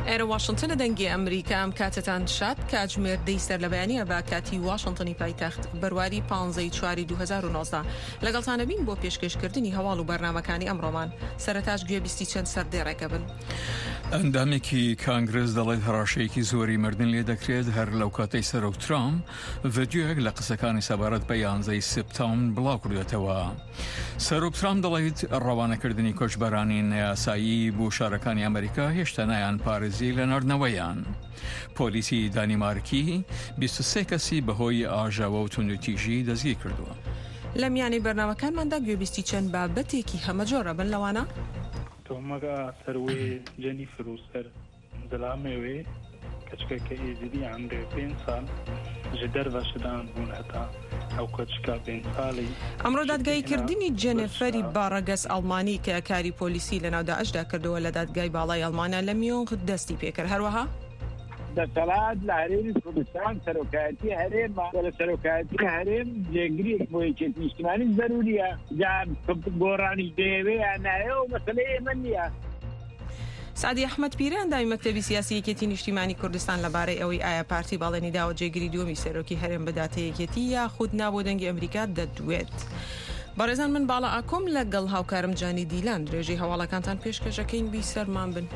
ئێرە واشنگتن دەنگی ئەمریکا ئەم کاتتان شات کاتژمێر دەی سەر لە بەیانیە بە کاتی واشنگتنی پایتەخت بەرواری 15/4/2019 لەگەڵتانە بین بۆ پێشکەشکردنی هەواڵ و بەرنامەکانی ئەمڕۆمان. سەرەتاش گوێبیستی چەند سەردێڕێکە بن. ئەندامێکی کانگرس دەڵێت هەڕاشەیەکی زۆری مردن لێ دەکرێت هەر لەو کاتەی سەرۆک ترامپ ڤیدیۆیەک لە قسەکانی سەبارەت بە 11 سپتامبر بڵاو کردوێتەوە. سەرۆک ترامپ دەڵێت ڕەوانەکردنی کۆچبەرانی نەیاسایی بۆ شارەکانی ئەمریکا هێشتا نایان پارێزی لە ناردنەوەیان. پۆلیسی دانیمارکی 23 کەسی بەهۆی ئاژاوە و توندوتیژی دەستگیر کردووە. لە میانی بەرنامەکانماندا گوێبیستی چەند بابەتێکی هەمەجۆرە بن لەوانە تۆمەگە سەروێ جەنیفر و سەر دڵامێوێ کەچکەکە ئێزیدی عەمرێ 5 ساڵ ji derveşidan bûn heta ew koçika 5 salî. ئەمڕۆ دادگایکردنی جێنیفەری باڕەگەس ئەڵمانی کە کاری پۆلیسی لە ناو داعشدا کردەوە لە دادگای باڵای ئەڵمانیا لە میۆنخ دەستی پێکرد. هەروەها دەسەڵات لە هەرێمی کوردستان سەرۆکایەتی هەرێمە لە سەرۆکایەتی هەرێم جێگیری بۆ یەکێتی نیشتیمانی زەروریە گۆڕانیش دەیەوێ یان نایە و مەسەلەی ئێمە نییە. سعدی ئەحمەد پیرە ئەندامی مەکتەبی سیاسی یەکێتی نیشتیمانی کوردستان لەبارەی ئەوەی ئایا پارتی باڵێنی داوە جێگیری دووەمی سەرۆکی هەرێم بداتە یەکێتی یاخود نابۆ دەنگی ئەمریکا دەدوێت. بەڕێزان من باڵا ئاکۆم لەگەڵ هاوکارم جانی دیلان درێژەی هەواڵەکانتان پێشکەشەکەین بی سەرمان بن.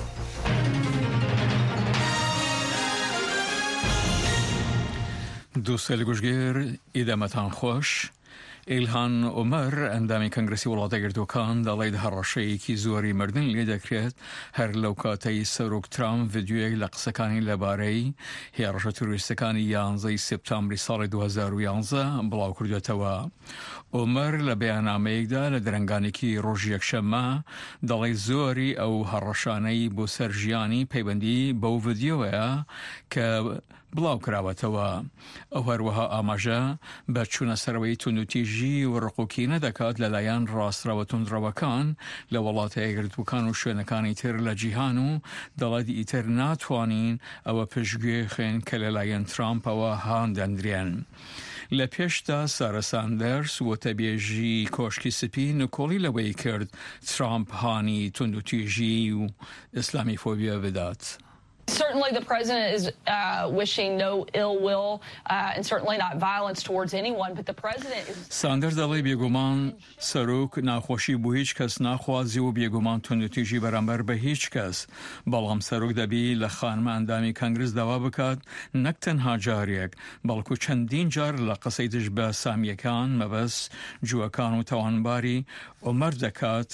دووسێ لە گوشتگێر ئیدەمەتان خۆش. ئیلهان عومەر ئەندامی کەنگرەسی وڵاتە یەکگرتووەکان دەڵێت هەڕەشەیەکی زۆری مردن لێ دەکرێت هەر لەو کاتەی سەرۆک ترامپ ڤیدیۆیەک لە قسەکانی لەبارەی هێرشە توریستەکانی 11 سپتامبری ساڵی 2011 بڵاو کردوێتەوە. عومەر لە بەیاننامەیەکدا لە درەنگانێکی ڕۆژی یەکشەممە دەڵێت زۆری ئەو هەڕەشانەی بۆ سەر ژیانی پەیوەندی بەو ڤیدیۆیە کە بڵاو کراوەتەوە. ئەو هەروەها ئاماژە بە چوونە سەرەوەی توندوتیژی و ڕقوکی نەدەکات لەلایەن ڕاستراوە توندڕەوەکان لە وڵاتە یەکگرتووەکان و شوێنەکانی تر لە جیهان و دەڵێت ئیتر ناتوانین ئەوە پشتگوێ خێن کە لەلایەن ترامپەوە هاندەندرێن. لە پێشدا سارە ساندەرس وتەبێژی کۆشکی سپی نکۆڵی لەوەی کرد ترامپ هانی توندوتیژی و ئیسلامی فۆبیا بدات. Certainly the president is wishing no ill will and certainly not violence towards anyone, but the president is... ساندرز دەڵێ بێگومان سەرۆک ناخۆشی بۆ هیچ کەس ناخوازی و بێگومان توندوتیژی بەرامبەر بە هیچ کەس. بەڵام سەرۆک دەبی لە خانمە ئەندامی کەنگرس داوا بکات نەک تەنها جارێک بەڵکو چەندین جار لە قسەی دژ بە سامیەکان مەبەست جووەکان و تاوانباری عومەر دەکات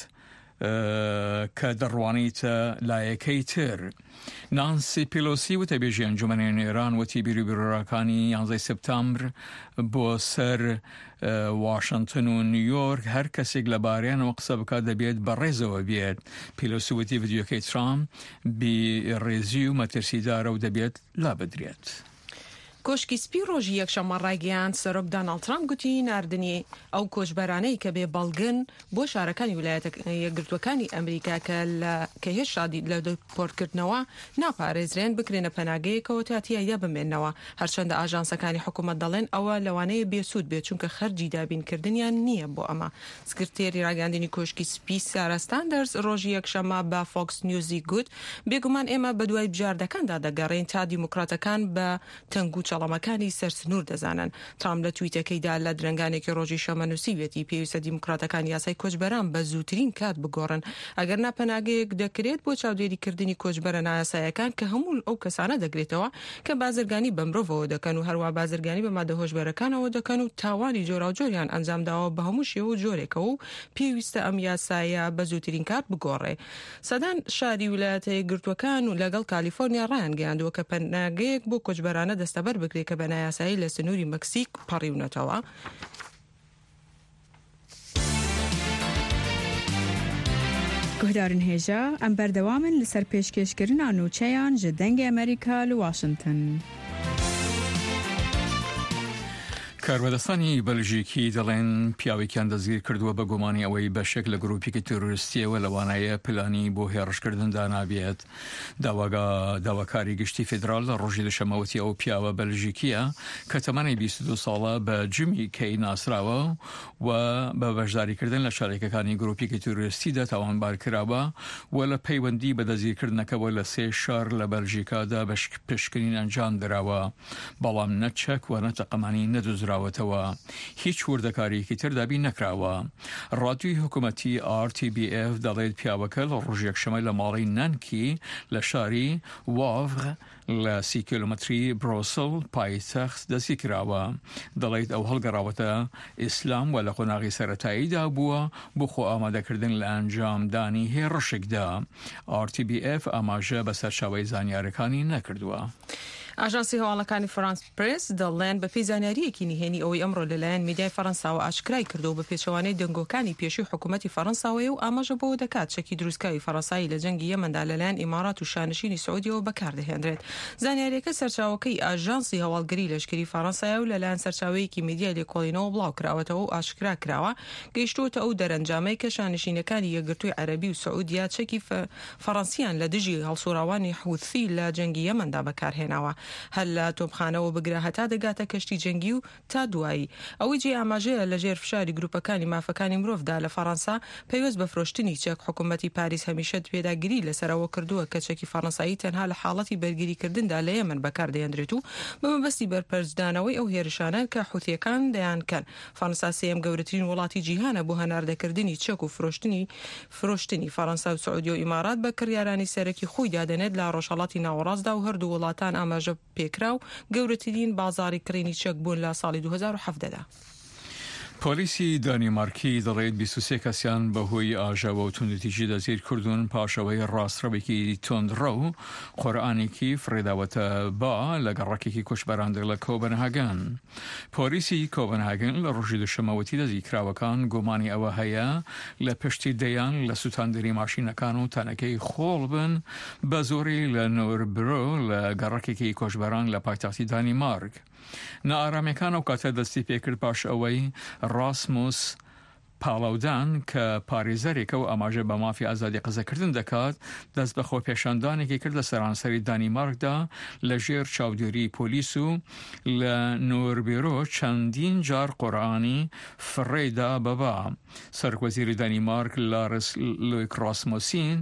کە دەڕوانیتە لایەکەی تر. نانسی پیلۆسی وتەبێژی ئەنجومەنی نێران وتی بیرۆبیرۆڕەکانی 11 سپتامبر بۆ سەر واشنگتن و نیویۆرک هەر کەسێک لەبارەیانەوە قسە بکات دەبێت بەڕێزەوە بێت. پیلۆسی وتی ڤیدیۆکەی ترامپ بێڕێزی و مەترسیدارە و دەبێت لا بدرێت. کۆشکی سپی ڕۆژی یەکشەممە ڕایگەیاند سەرۆک دۆناڵد ترامپ گوتی ناردنی ئەو کۆچبەرانەی کە بێ بەڵگن بۆ شارەکانی ویلایەتە یەکگرتووەکانی ئەمریکا کە هێشتا لە دەپۆرتکردنەوە ناپارێزرێن بکرێنە پەناگەیەکەوە تاتیایدا بمێنەوە. هەرچەندە ئاژانسەکانی حکوومەت دەڵێن ئەوە لەوانەیە بێسوود بێت چونکە خەرجی دابینکردنیان نییە بۆ ئەمە. سکرتێری ڕاگەاندنی کۆشکی سپی سارە ساندەرس ڕۆژی یەکشەممە بە فۆکس نیوزی گوت بێگومان ئێمە بە دوای بژاردەکاندا دەگەڕێن تا دیموکراتەکان بە تەنگ چەڵەمەکانی سەرسنوور دەزانن. ترامپ لە تویتەکەیدا لە درەنگانێکی ڕۆژی شەمە نووسیوێتی پێویستە دیموکراتەکان یاسای کۆچبەران بە زووترین کات بگۆڕن ئەگەر ناپەناگەیەک دەکرێت بۆ چاودێریکردنی کۆچبەرە نایاسایەکان کە هەموو ئەو کەسانە دەگرێتەوە کە بازرگانی بە مرۆڤەوە دەکەن و هەروە بازرگانی بە مادە هۆشبەرەکانەوە دەکەن و تاوانی جۆراوجۆریان ئەنجامداوە بە هەموو شێوە و جۆرێکەوە و پێویستە ئەم یاسایە بە زووترین کات بگۆڕێ. سەدان شاری ویلایەتە یەکگرتووەکان و لەگەڵ کالیفۆرنیا ڕایان گەیاندووە کە پەناگەیەک بۆ کۆچبەرانە دەستەبەر بکرێت کە بە نایاسایی لە سنووری مەکسیک پەڕیونەتەوە. گوهدارن هێژە ئەم بەردەوامن لەسەر پێشکەشکردنا نوچەیان ji دەنگی ئەمریکا لە واشنگتن. کاربەدەستانی بەلژیکی دەڵێن پیاوێکیان دەستگیر کردووە بە گومانی ئەوەی بەشێک لە گروپێکی تۆریستیەوە لەوانایە پلانی بۆ هێڕشکردن دانابێت. داواکاری گشتی فیدرال لە ڕۆژی دوشەمەوەتی ئەو پیاوە بەلژیکیە کە تەمەنی 22 ساڵە بە جمی کەی ناسراوە و بە بەشداریکردن لە شارێکەکانی گروپێکی تۆریستیدا تاوانبار کراوە و لە پەیوەندی بە دەستگیرکردنەکەەوە لە 3 شار لە بەلژیکادا بە پشکنین ئەنجام دراوە، بەڵام نەچەک و نەتەقەمانی نەدوزراوەتەوە. هیچ وردەکارێکی تر دابی نەکراوە. ڕادیۆی حکوومەتی RTBF دەڵێت پیاوەکە لە ڕۆژ یەکشەمە لە ماڵی نانکی لە شاری واڤغ لە 30 کیلومتری برۆسل پایتەخت دەستی کراوە. دەڵێت ئەو هەڵگەڕاوەتە ئیسلام و لە قۆناغی سەرەتاییدا بووە بۆ خۆ ئامادەکردن لە ئەنجامدانی هێڕشێکدا. RTBF ئاماژە بە سەرچاوەی زانیارەکانی نەکردووە. ئاژانسی هەواڵەکانی فرانس پرس دەڵێن بە پێی زانیاریەکی نهێنی ئەوەی ئەمڕۆ لەلایەن میدیای فەڕەنساوە ئاشکرای کردو بە پێچەوانەی دەنگۆکانی پێشووی حکوومەتی فەڕەنساوەیە و ئاماژە بۆ دەکات چەکی دروستکاوی فەڕەنسایی لە جەنگی یەمەندا لەلایەن ئیمارات و شانشینی سعودیەوە بەکاردەهێنرێت. زانیاریەکە سەرچاوەکەی ئاژانسی هەواڵگەری لەشکری فەڕەنسایە و لەلایەن سەرچاوەیەکی میدیای لێکۆڵینەوە بڵاو کراوەتەوە و ئاشکرا کراوە گەیشتووەتە ئەو دەرەنجامەی کە شانشینەکانی یەکگرتووی عەرەبی و سعودیا چەکی فەڕەنسیان لە دژی هەڵسوراوانی حوثی لە جەنگی یەمەندا بەکارهێناوە. هەر لە تۆپخانەوە بگرا هەتا دەگاتە کەشتی جەنگی و تا دوایی. ئەوەی جێ ئاماژەیە لە ژێر فشاری گروپەکانی مافەکانی مرۆڤدا لە فەڕەنسا پەیوەست بە فرۆشتنی چەک. حکوومەتی پاریس هەمیشە پێداگیری لەسەرەوە کردووە کە چەکی فەڕەنسایی تەنها لە حاڵەتی بەرگریکردندا لە یەمەن بەکاردەهێنرێت و بەمەبەستی بەرپەرزدانەوەی ئەو هێرشانە کە حوثیەکان دەیانکەن. فەڕەنسا سێم گەورەترین وڵاتی جیهانە بۆ هەناردەکردنی چەک و فرۆشتنی فەڕەنسا و سعودی و ئیمارات بە کڕیارانی سەرەکی خۆی دادەنێت لە ڕۆژهەڵاتی ناوەڕاستدا و هەردوو وڵاتان ئاماژە پێکرا و گەورەترین بازاری کڕینی چەک بوون لە ساڵی 2017دا. پۆلیسی دانیمارکی دەڵێت 23 کەسیان بەهۆی ئاژەوە و توندەتیژی دەستگیر کردوون پاشەوەی ڕاستڕەوێکی تۆندڕە و قۆرئانێکی فڕێداوەتە با لە گەڕەکێکی کوچبەراندا لە کۆپنهاگن. پۆلیسی کۆپنهاگن لە ڕۆژی دوشەمەوەتی دەستگیرکراوەکان گومانی ئەوە هەیە لە پشتی دەیان لە سوتاندنی ماشینەکان و تانەکەی خۆڵ بن بە زۆری لە نۆربرۆ لە گەڕەکێکی کۆچبەران لە پایتەختی دانیمارک. نائارامیەکان ئەو کاتە دەستی پێکرد پاش ئەوەی راسموس پاڵەودان کە پارێزەرێکە و ئاماژە بە مافی ئازادی قسەکردن دەکات دەست بە خۆپێشاندانێکی کرد لە سەرانسەری دانیمارکدا لە ژێر چاودێری پۆلیس و لە نۆربێرۆ چەندین جار قۆرئانی فڕێدا بەبا. سەرۆکوەزیری دانیمارک لارس لۆیک راسمۆسین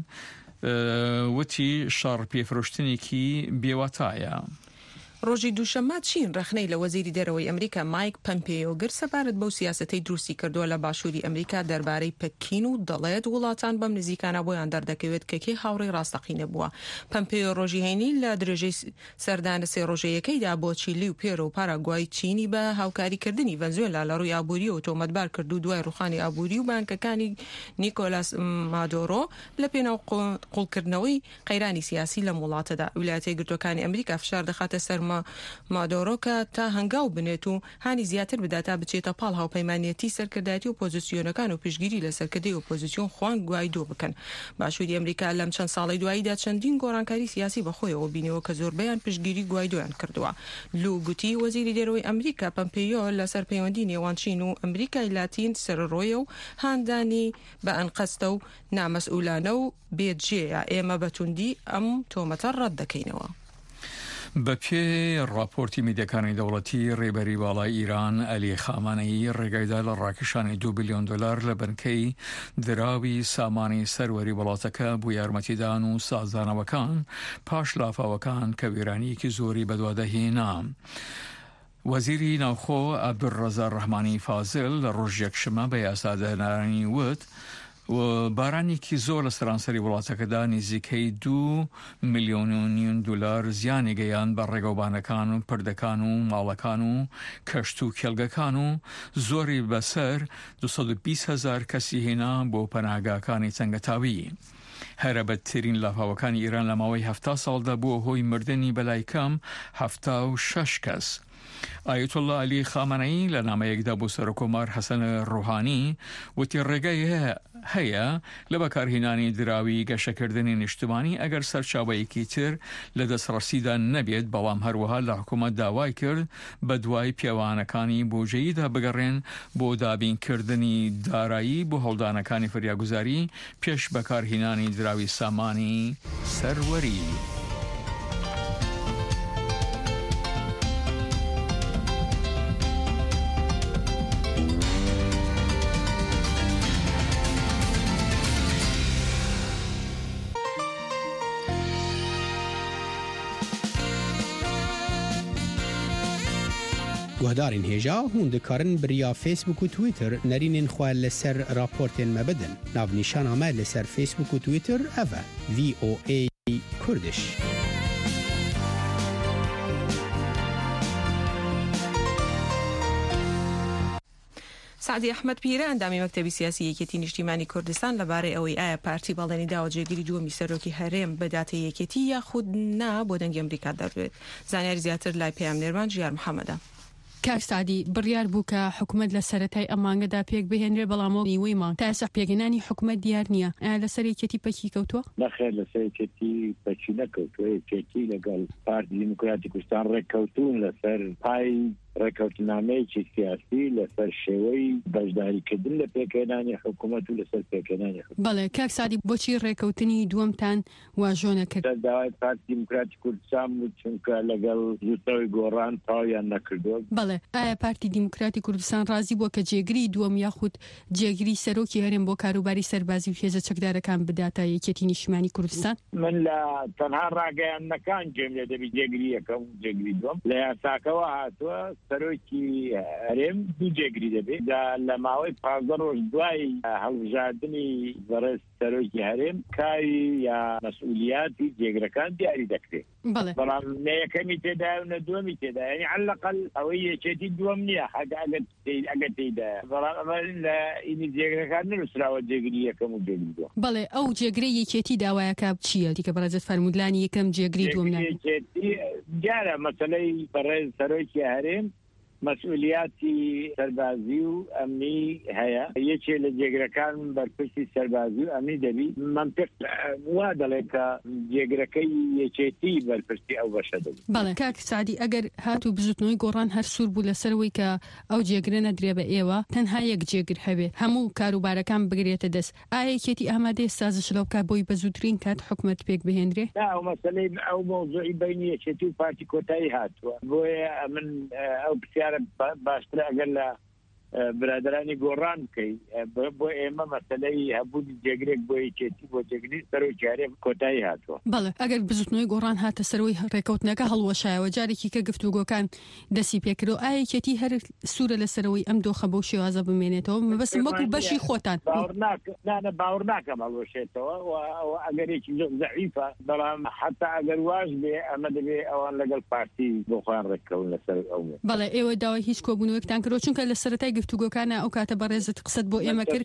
وتی شەڕ پێفرۆشتنێکی بێواتایە. ڕۆژی دووشەممە چین ڕخنەی لە وەزیری دەرەوەی ئەمریکا مایک پەمپێۆ گر سەبارەت بەو سیاسەتەی دروستی کردووە لە باشووری ئەمریکا دەربارەی پەکین و دەڵێت وڵاتان بەم نزیکانە بۆیان دەردەکەوێت کە کێ هاوڕێی ڕاستەقینە بووە. پەمپێۆ ڕۆژی هەینی لە درێژەی سەردانە سێ ڕۆژەیەکەیدا بۆ چیلی و پێرە و پاراگوای چینی بە هاوکاریکردنی ڤەنزوێلا لە ڕووی ئابووری و تۆمەتبار کردو دوای ڕوخانی ئابووری و بانکەکانی نیکۆلاس مادۆرۆ لە پێناو قوڵکردنەوەی قەیرانی سیاسی لە وڵاتەدا. ویلایەتە یەکگرتووەکانی ئەمریکا فشار دەخاتە سەر مادۆرۆکە تا هەنگاو بنێت و هانی زیاتر بداتا بچێتە پاڵ هاوپەیمانیەتی سەرکردایەتی و ئۆپۆزیسیۆنەکان و پشگیری لە سەرکردەی ئۆپۆزیسیۆن خوان گوای دۆ بکەن. باشووری ئەمریکا لەم چەند ساڵی دواییدا چەندین گۆڕانکاری سیاسی بەخۆیەوە بینەوە کە زۆربەیان پشگیری گوای دۆیان کردووە. لو گوتی وەزیری دەرەوەی ئەمریکا پەمپێۆ لەسەر پەیوەندی نێوان چین و ئەمریکای لاتین سەرڕۆیە و هاندانی بە ئەنقەستە و نامەسئولانە و بێجێە ئێمە بەتوندی ئەم تۆمەتە ڕەت دەکەینەوە. بە پێ راپۆرتی میدیەکانی دەوڵەتی ڕێبەری باڵای ئیران ئەلی خامانەیی ڕێگایدا لە ڕاکێشانی $2 بلیۆن لە بنکەی دراوی سامانی سەروەری وڵاتەکە بۆ یارمەتیدان و سازدانەوەکان پاش لافاوەکان کە وێرانیەکی زۆری بەدوادەهێنا. وەزیری ناوخۆ عەبدولڕەزا ڕەحمانی فازل لە ڕۆژ یەکشەمە بە یاسادانانی وت و بارانێکی زۆر لە سەرانسەری وڵاتەکەدا نزیکەی $2.5 ملیۆن زیانی گەیان بە ڕێگەوبانەکان و پردەکان و ماڵەکان و کەشت و کێڵگەکان و زۆری بەسەر 220,000 کەسی هێنا بۆ پەناهگاکانی چەنگەتاوی. هەرە بەدترین لافاوەکانی ئیران لە ماوەی 70 ساڵدا بووە هۆی مردنی بەلای کەم 76 کەس. ئایەت الله علی خامنەئی لە نامەیەکدا بۆ سەرۆکۆمار حەسەن ڕوحانی وتی ڕێگای هەیە لە بەکارهێنانی دراوی گەشەکردنی نیشتمانی ئەگەر سەرچاوەیەکی تر لە دەستڕەسیدا نەبێت، بەڵام هەروەها لە حکوومەت داوای کرد بە دوای پیاوانەکانی بۆجێیدا بگەڕێن بۆ دابینکردنی دارایی بۆ هەڵدانەکانی فریاگوزاری پێش بەکارهێنانی دراوی سامانی سەروەری. گوهدارین هێژا هون دikarin biriya Facebook û Twitter nerînên xwe li ser raportên me bidin. Navnîşana me li ser Facebook û Twitter ev e VOA Kurdish. سعدی ئەحمەد پیرە ئەندامی مەکتەبی سیاسی یەکێتی نیشتیمانی کوردستان لەبارەی ئەوەی ئایا پارتی باڵێنی داوە جێگیری دووەمی سەرۆکی هەرێم بەداتە یەکێتی یاخود نا بۆ دەنگی ئەمریکا دەبێت. زانیاری زیاتر لای پەیامنێرمان ژیار محەممەدە. کاک سعدی بڕیار بوو کە حکوومەت لە سەرەتای ئەمانگەدا پێک بهێنرێ، بەڵامەوە نیوەی مانگ تا ئێستا پێگەنانی حکوومەت دیار نییە. ئایا لەسەر یەکێتی پەکی کەوتووە؟ نەخێر لەسەر یەکێتی پەکی نەکەوتووە. یەکێتی لەگەڵ پارتی دیموکراتی کوردستان ڕێککەوتوون لەسەر پای ڕێککەوتنامەیەکی سیاسی لەسەر شێوەی بەشداریکردن لە پێکهێنانی حکوومەت و لەسەر پێکهێنانی حکوومەت. بەڵێ کاک سعدی بۆچی ڕێککەوتنی دووەمتان واژۆ نەکرد؟ داوای پارتی دیموکراتی کوردستان بوو چونکە لەگەڵ زووتەوەی گۆڕان تاویان نەکردووە. بەڵێ ئایا پارتی دیموکراتی کوردستان ڕازی بووە کە جێگری دووەم یاخود جێگری سەرۆکی هەرێم بۆ کاروباری سەربازی و هێزە چەکدارەکان بداتە یەکێتی نیشتیمانی کوردستان؟ من لە تەنها ڕاگەیاندنەکان گوێم لێ دەبی جێگری یەکەم و جێگری دووەم لە یاساکەوە هاتووە سەرۆکی هەرێم دوو جێگری دەبێت. لە ماوەی 15 ڕۆژ دوای هەڵبژاردننی بەڕێز سەرۆکی هەرێم کاری یا مەسئولیاتی جێگرەکان دیاری دەکرێت. بەڵام نە یەکەمی تێدا و نە دووەمی تێدا، یعنی عەلەقەل ئەوەی یەکێتی دووەم نییە ئەگەر تێدا، بەڵام ئەمە لە ئینی جێگرەکان نووسراوە جێگری یەکەم و جێگری دووەم. بەڵێ ئەو جێگرەی یەکێتی داوایەکە چییە؟ دیکە بەڕێزت فەرمودلانی یەکەم جێگری دووەم یەکێتی دیارە مەسەلەی بەڕێز سەرۆکی هەرێم مەسئولیاتی سەربازی و ئەمنی هەیە، یەکێ لە جێگرەکان بەرپرسی سەربازی و ئەمنی دەبی. منطق وا دەڵێ کە جێگرەکەی یەکێتی بەرپرسی ئەو بەشە دەبی. بەڵێ کاک سعدی ئەگەر هاتوو بزوتنەوەی گۆڕان هەر سوور بوو لەسەرەوەی کە ئەو جێگرە نەدرێ بە ئێوە، تەنها یەک جێگر هەبێ هەموو کاروبارەکان بگرێتە دەست، ئایا یەکێتی ئامادەیە سازش لەو بکات بۆی بە زووترین کات حکوومەت پێک بهێنرێ؟ ئەو مەسەلەی ئەو مۆزوعی بینی یەکێتی و پارتی کۆتایی هاتووە، بۆیە من ئەو باشتر ئەگەر لە برادرانی گۆڕان بکەی بۆ ئێمە مەسەلەی هەبوو جێگرێک بۆ یەکێتی بۆ جێگری سەرۆکی هەرێم کۆتایی هاتووە. بەڵێ ئەگەر بزوتنەوەی گۆڕان هاتە سەرەوەی ڕێکەوتنەکە هەڵوەشایەوە جارێکی کە گفتوگۆکان دەسی پێکردەوە، ئایا یەکێتی هەر سوورە لەسەرەوەی ئەم دۆخە بەو شێوازە بمێنێتەوە؟ مەبەستم وەکو بەشی خۆتان باوەڕ ناکەم هەڵوەشێتەوە ئەگەرێکی زەعیفە، بەڵام حتا ئەگەر واش بێ ئەمە دەبێ ئەوان لەگەڵ پارتی بۆ خۆیان ڕێککەون لەسەر ئەو. بەڵێ ئێوە داوای هیچ کۆبوونەوەیەکتان کردەوە چونکە لە سەرەتای گفتوگۆکانە ئەو کاتە بەڕێزت قسەت بۆ ئێمە کرد.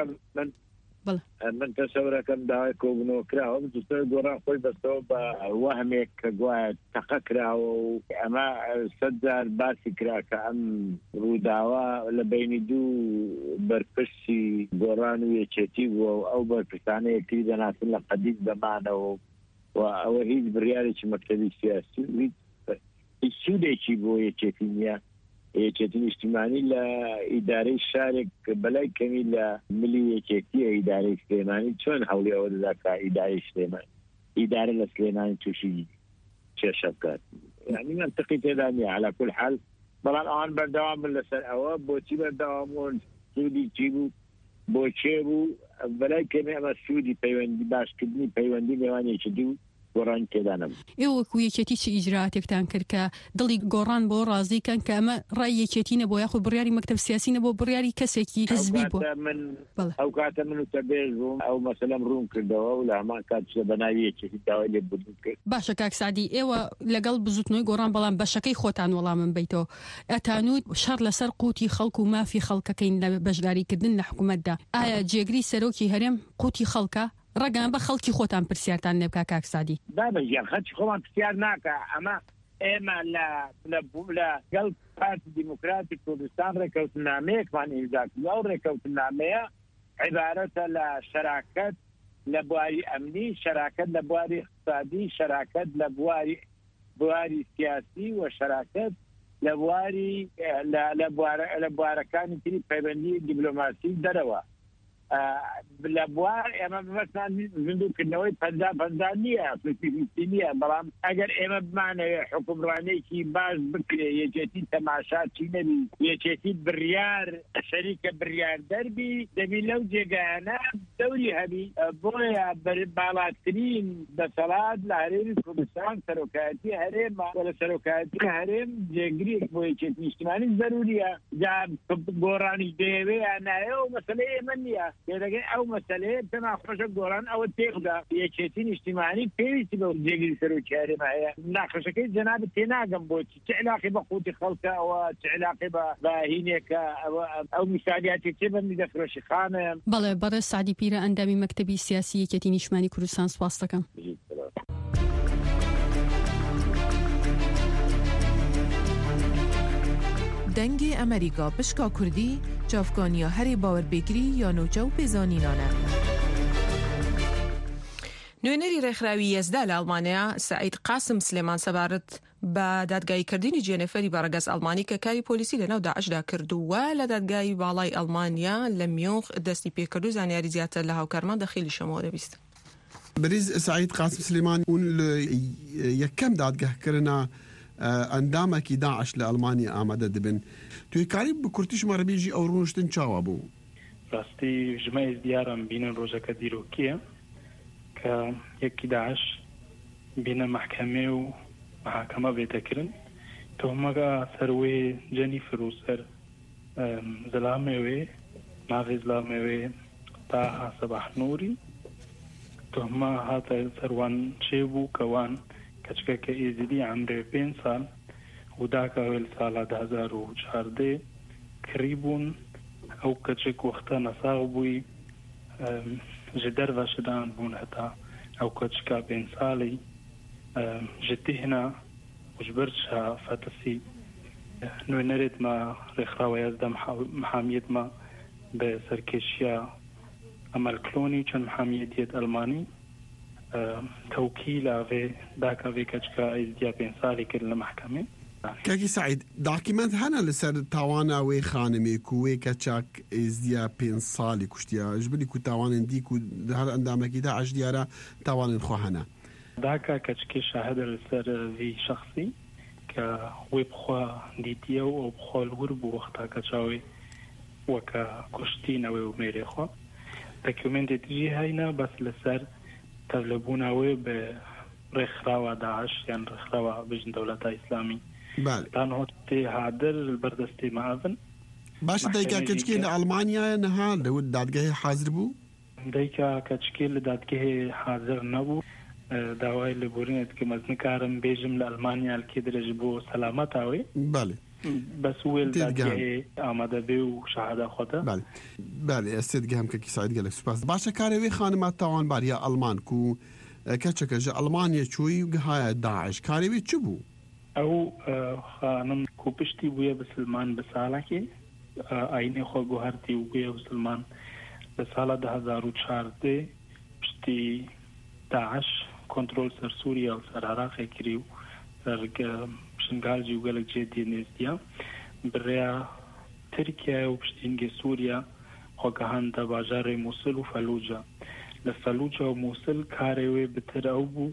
من تەسەورەکەم داوای کۆبوونەوە کراوە دوستە گۆڕان خۆی بەستەوە بە وەهمێک کە گوایە تەقە کراوە و ئەمە 100 جار باسی کرا کە ئەم ڕووداوە لە بینی دوو بەرپرسی گۆڕان و یەکێتی بووە و ئەو بەرپرسانە یەکتری دەناسن لە قەدید بەمانەوە و ئەوە هیچ بڕیارێکی مەکتەبی سیاسی هیچ سوودێکی بۆ یەکێتی نییە. یەکێتی نیشتیمانی لە ئیدارەی شارێک بەلای کەمی لە ملی یەکێتیە ئیدارەی سلێمانی چۆن هەوڵی ئەوە دەدا کە ئیدارەی سلێمانی ئیدارە لە سلێمانی تووشی کێشە بکات، یعنی منطقی تێدا نییە. عەلا کول حال بەڵام ئەوان بەردەوام بن لەسەر ئەوە بۆچی بەردەوام بوون، سوودی چی بوو، بۆ چێ بوو، بەلای کەمی ئەمە سوودی پەیوەندی باشکردنی پەیوەندی نێوان یەکێتی و گۆڕان تێدانم. ئێوەکو یەکێتی چ ئیجراتێکتان کرد کە دڵی گۆڕان بۆ ڕازیکەن کە ئەمە ڕای یەکێتی نەبوو یاخود بڕیاری مەکتەب سیاسی نەبوو، بڕیاری کەسێکی حزبی بوو؟ ئەو کاتە من وتەبێژ بووم ئەو مەسەلەم ڕوون کردەوە و لە هەمان کات بەناوی یەکێتی داوای لێ بوون کرد. باشە کاک سعدی ئێوە لەگەڵ بزوتنەوەی گۆڕان بەڵام بەشەکەی خۆتان وەڵامم بیتەوە، ئەتانوت شەڕ لەسەر قوتی خەڵک و مافی خەڵکەکەین لە بەشداریکردن لە حکوومەتدا، ئایا جێگری سەرۆکی هەرێم قوتی خەڵکە؟ ڕگان بە خەڵکی خۆتان پرسیارتان لێ بکە کاک سعدی. بابەژیان خەڵکی خۆمان پرسیار ناکە، ئەمە ئێمە لە گەڵ پارتی دیموکراتی کوردستان ڕێکەوتنامەیەکمان ئیمزا کردووە. ئەو ڕێکەوتنامەیە عیبارەتە لە شەراکەت لە بواری ئەمنی، شەراکەت لە بواری اقتصادی، شەراکەت لە بواری سیاسی و شەراکەت لە بوارەکانی تری پەیوەندی دیبلۆماسی دەرەوە. لە بوار ئێمە بمەستان زیندووکردنەوەی پەنجا نییە، فلسفی نییە، بەڵام ئەگەر ئێمە بمانەوێ حکومڕانێکی باش بکرێ، یەکێتی تەماشا چی نەبی، یەکێتی بڕیار شەریکە بڕیار دەربی، دەبی لەو جێگایانە دەوری هەبی. بۆیە باڵاترین دەسەڵات لە هەرێمی کوردستان سەرۆکایەتی هەرێمە، لە سەرۆکایەتی هەرێم جێگرێک بۆ یەکێتی نیشتیمانی زەروریە. گۆڕانی دەیەوێ یان نایە و مەسەلەی ئێمە نییە. لێرەگەی ئەو مەسەلەیە پێما خۆشە گۆڕان ئەوە تێکدا یەکێتی نیشتیمانی پێویستی بە جێگیری سەرۆکی هەرێمە هەیە. ناخۆشەکەی جەنابەت تێناگەم بۆچی، چ علاقی بە قوتی خەڵکە ئەوە، چ علاقی بە هینێکە ئەو میسالیاتی چێ بەمی دەفرۆشی خانە. بەڵێ بەڕێز سعدی پیرە ئەندامی مەکتەبی سیاسی یەکێتی نیشتیمانی کوردستان سپاس دەکەم. دەنگی ئەمریکا پشکا کوردی چافکانیا هەری باوەربێگری یا نۆچە و پێزانینانە. نوێنەری ڕێکخراوی یەزدا لە ئەڵمانیا سعید قاسم سلێمان سەبارەت بە دادگایکردنی جێنەفەری بەڕەگەز ئەڵمانی کە کاری پۆلیسی لەناو داعشدا کردووە لە دادگای باڵای ئەڵمانیا لە میۆنخ دەستی پێکرد و زانیاری زیاتر لە هاوکارمان دەخیلی شەمەوە دەبیست. بریز سعید قاسم سلێمان اون یەکەم دادگەهکردنا ئەندامێکی داعش لە ئەڵمانیا ئامادە دەبن. توی کاری بە کورتیشمە ڕەبێژی ئەو ڕۆشتن چاوە بوو. ڕاستی ژمەی دیارم بینن ڕۆژەکە دیرۆکیە کە یەکی داعش بینە محکەمێ و محاکەمە بێتەکردن تۆمەگە سەروێ جەنیفر و سەر زلامێوێ ماغی زلامێوێ تا سەباح نووری تۆمە هاتە سەروان چێ بوو کەوان کەچکەکە ئێزیدی عەمرێ 5 ساڵ و داکەوێ لە ساڵە 2014 کڕی بوون ئەو کەچێک وەختە نەساغ بووی ji derve şidan bûn heta ew koçika 5 salî ji tîhna û ji ber fetisî nûnerêt me rêxrawa Yezda mihamiyet me bi serkêşiya Emel Clonî çend mihamiyetiyet Almanî tewkîla vê daka vê keçika êzdiya 5 salî kirin li mehkemê. کاکی سعید داکیمنت هەنە لەسەر تاوانە وێ خانمێک و وێ کەچاک ئێزدیا 5 ساڵی کوشتیا ژبلی و تاوانن دیک و هەر ئەندامەکی داعش دیارە تاوانن خۆ هەنە داکا کەچکی شاهدە لەسەر وی شخصی کە وێ بخوا دیتیە و ئەو بخۆ لور بوو وەختا کەچاوی وەکە کوشتینەوەی و مێرێخوا دەکیومنتێتیژی هەینە بەس لەسەر تەڤلەبوونەوەی بە ڕێکخراوە داعش یان ڕێکخراوە بژن دەوڵەتە ئیسلامی تانهۆ تێ هادر بەردەستی ماڤن باشە دایکا کەچکێ لە ئەڵمانیایە نەها لەوت دادگەهێ حازر بوو دایکا کەچکێ لە دادگەهێ حازر نەبوو داوای لەبورینێت کە مەزنکارم بێژم لە ئەلمانیا لکێ درێژ بۆ سەلامەتاوێ بەس وێل دادگەهێ ئامادە بێ و شەهادە خۆتە بەڵێ ئەستێت گەهم کەکی سعید گەلێک سوپاس باشە کارەوێ خانمات تاوانبار یا ئەڵمان و کەچەکەژە ئەڵمانیا چووی و گەهایە داعش کارەوێ چ بوو ئەو خانم کوپشتی بووە بە سلمان بە ساڵێکی ئاینێ خۆ گوهەرتی و بووە و سلمان لە ساڵە 2014 پشتی داعش کۆنترۆل سەر سووریا و سەر عێراقێ کری و سەر شنگالجی و گەلک جێدی نێزدیە بڕێیا ترکیە و پشتینگە سووریا خۆگەهاندە باژارێ مووسڵ و فەلوجە لە فەلوجە و مووسڵ کارێوێ بتر ئەو بوو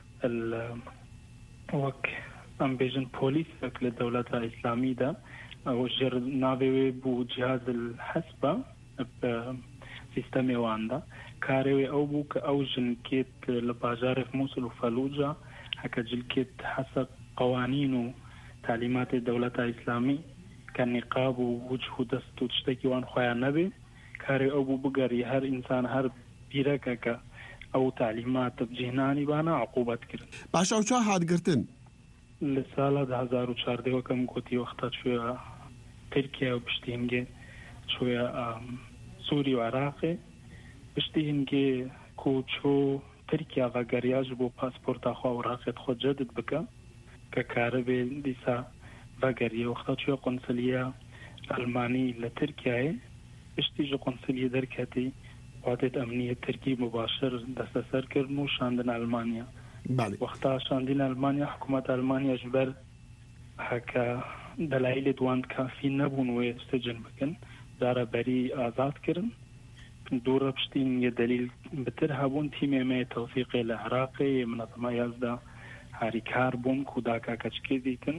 وەک ئەم بێژن پۆلیسێک لە دەوڵەتە ئیسلامیدا ئەوە ژێر ناوێوێ بوو جیهاز الحەسبە سیستەمێ واندا کارێوێ ئەو بوو کە ئەو ژنکێت لە باژارێک مووسڵ و فەلوجە هەکە جلکێت حەسەب قوانین و تعلیماتی دەوڵەتە ئیسلامی کە نیقاب و وجه و دەست و شتێکی وان خۆیان نەبێ کارێ ئەو بوو بگەری هەر ئینسان هەر بیرەکە کە ئەو تعلیمات جیهنانی بانە عقوبەت کرد باشە ئەو چا هاتگرتن لە ساڵە 2014 وەکەم گوتی وەختە چوێ ترکیە و پشتی هەنگێ چوێ سووری و عێراقێ پشتی هەنگێ کوچۆ ترکیا ڤەگەریاژ بۆ پاسپۆرتا خوا و ڕاقێت خۆ جەدت بکە کە کارە بێ دیسا بەگەریە وەختە چوە قۆنسڵیە ئەلمانی لە ترکیایە پشتیژە قۆنسڵیە دەرکەتی واتێت ئەمنیە ترکی مباشر دەستەسەرکردن و شاندن ئەلمانیا وەختە شاندین ئەلمانیا حکوومەت ئەلمانیاش بەر هەکە دەلایلی دوان کافی نەبوون وێ سجن بکەن جارە بەری ئازادکردن دوورە پشتین یە دلیل بتر هەبوون تیمێمەیە تەوفیقی لە عراقی منەظەمە یازدا هاریکار بوون کوداکا کەچکێ دیتن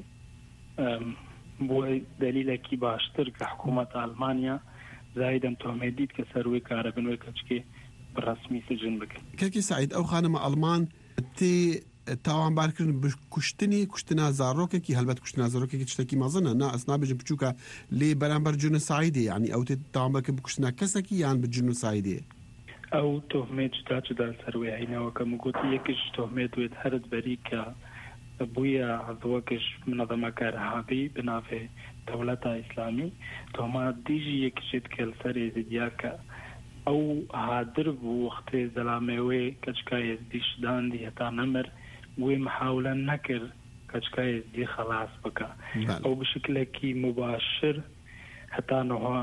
بۆ دلیلێکی باشتر کە حکوومەت ئەلمانیا زایدەم تۆمێدیت کە سەروەی کارە بنوێ کەچکێ بڕسمی سجن بکەن کەکی سعید ئەو خانمە ئەڵمان تێ تاوانبارکردن کوشتنا زارۆکێکی هەلبەت کوشتنا زارۆکێکی شتێکی مەزنە نا ئەسنابێژم بچووکە لێ بەرامبەر جونۆسایدێ یعنی ئەو تێ تاوانبارکە بکوشتنا کەسێکی یان بجونۆسایدێ ئەو تۆهمێت جدا سەروەی هینەوەکەم گوتی یەکیش تۆهمێت وێت هەرت بەری کە بوویە هەڵدوەکەش منەظەمەکە ئەرهابی بناوێ دەوڵەتە ئیسلامی تۆمات دیژی یەکیشت کە لەسەر ێزیدیا کە ئەو هادر بوو وەختێ زەلامێوێ کەچکای ێزدیشداندی هەتا نەمر وێ محاولە نەکرد کەچکای ێزدی خەلاص بکە ئەو بشکلێکی مباشر هەتا نەها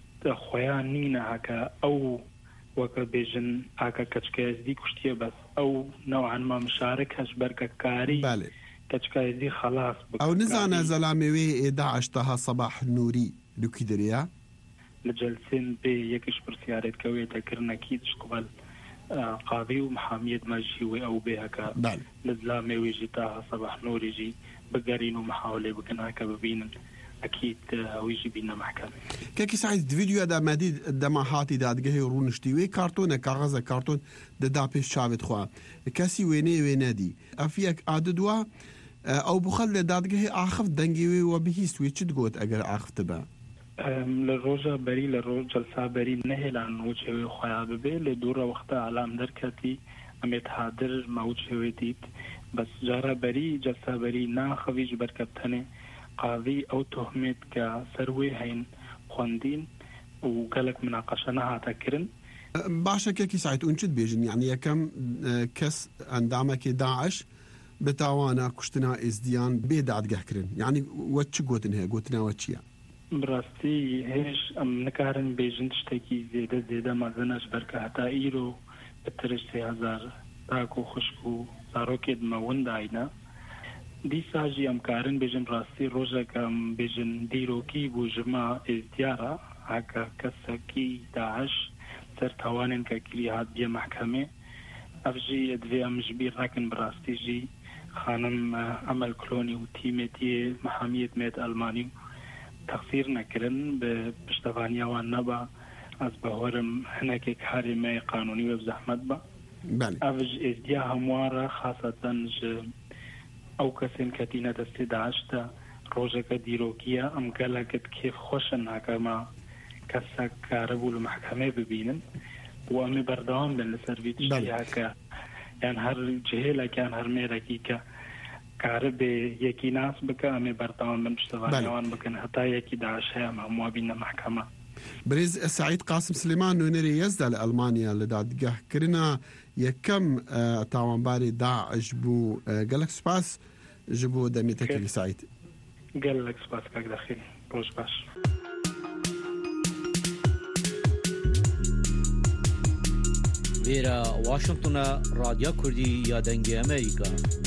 خۆیان نینە هەکە ئەو وەکە بێژن ئاکە کەچکای ێزدی کوشتیە بەس ئەو نەوعانما مشارک هەش بەرکەکاری کەچکای ێزدی خەلاص بکە ئەو نزانە زەلامێوێ داعش تەها سەباح نووری لوکی دەریا لە جەلسێن بێ یەکیش پرسیارێت کەوێ دەکردنەکی دشقبل قاضی و محامیت مەژی وێ ئەو بێهەکە لە زلامێوێژی تا سەباح نووریژی بگەرین و محاولێ بکەن هەکە ببینن ئەکید ئەویژی بینە محکەمە کەکی سعید ڤیدیۆ دامەدی دەما هاتی دادگەهی ڕوونشتی وێ کارتۆنە کاغەزە کارتۆن دەدا پێش چاوێت خوا کەسی وێنێ نەدی ئەفیەک ئاددووە ئەو بخەل لە دادگەهی ئاخف دەنگی وێ وە بهیست وێ چت گوت ئەگەر ئاختە بە لە ڕۆژە بەری لە ڕۆژ جەلسا بەری نەهێلان وچێوێ خۆیا ببێ لە دوورە وەختە ئالام دەرکەتی ئەمێت هادر ماوچێوێ دیت بەس جارە بەری جەلسا بەری ناخەویش بەرکەبتەنێ قاضی ئەو تۆهمێت کە سەروێ هەین خوێندین و گەلک مناقەشە نەهاتەکردن باشە کەکی سعید اون چت بێژن یعنی یەکەم کەس ئەندامەکی داعش بتاوانە کوشتنا ئێزدیان بێ دادگەهکردن یعنی وە چ گوتن هەیە گوتنەوە چییە بڕاستی هێش ئەم نکارن بێژن شتێکی زێدە مەزنەش بەرکە هەتا ئیرۆ بەترش 3000 تاک و خوشک و زارۆکێت مەوەنداینا دیساژی ئەم کارن بێژن ڕاستی ڕۆژێکم بێژن دیرۆکی بوو ژما ئێزدیارە هەکە کەسێکی داعش سەر تاوانێن کە کلی هات بێ محکەمێ ئەفژی ئەدوێ ئەمژبیر ڕاکن بڕاستیژی خانم ئەمەل کلۆنی و تیمێتی محامیت مێت ئەلمانی تەقسیر نەکردن بە پشتەوانیاوان نەبە ئەس بەهۆرم هەنێکێک هەرێمەی قانونی وە زەحمەت بە ئەڤژ ئێزدیا هەموارە خاسەتەن ئەو کەسێن کەتینە دەستی داعشتە ڕۆژەکە دیرۆکیە ئەم گەلەکت کێف خۆشن ناکەمە کەسە کارە بوو لە محکەمێ ببینن و ئەمێ بەردەوام بن لەسەر ڤیدیۆکە یان هەر جهێلێکیان هەرمێرەکی کە کارە بێ یەکی ناس بکە ئەمێ بەردەوام بن پشتەوانیەوان بکەن هەتا یەکی داعش هەیە هەمووا بینە محکەمە برێز سعید قاسم سلێمان نوێنەری یەزدا لە ئەلمانیا لە دادگەهکردنا یەکەم تاوانباری داعش بوو گەلک سوپاس ji bo demêtekê Saîd gelek spas kak daxî roj baş Vêra Washingtona Radya Kurdî ya dengê Amerîka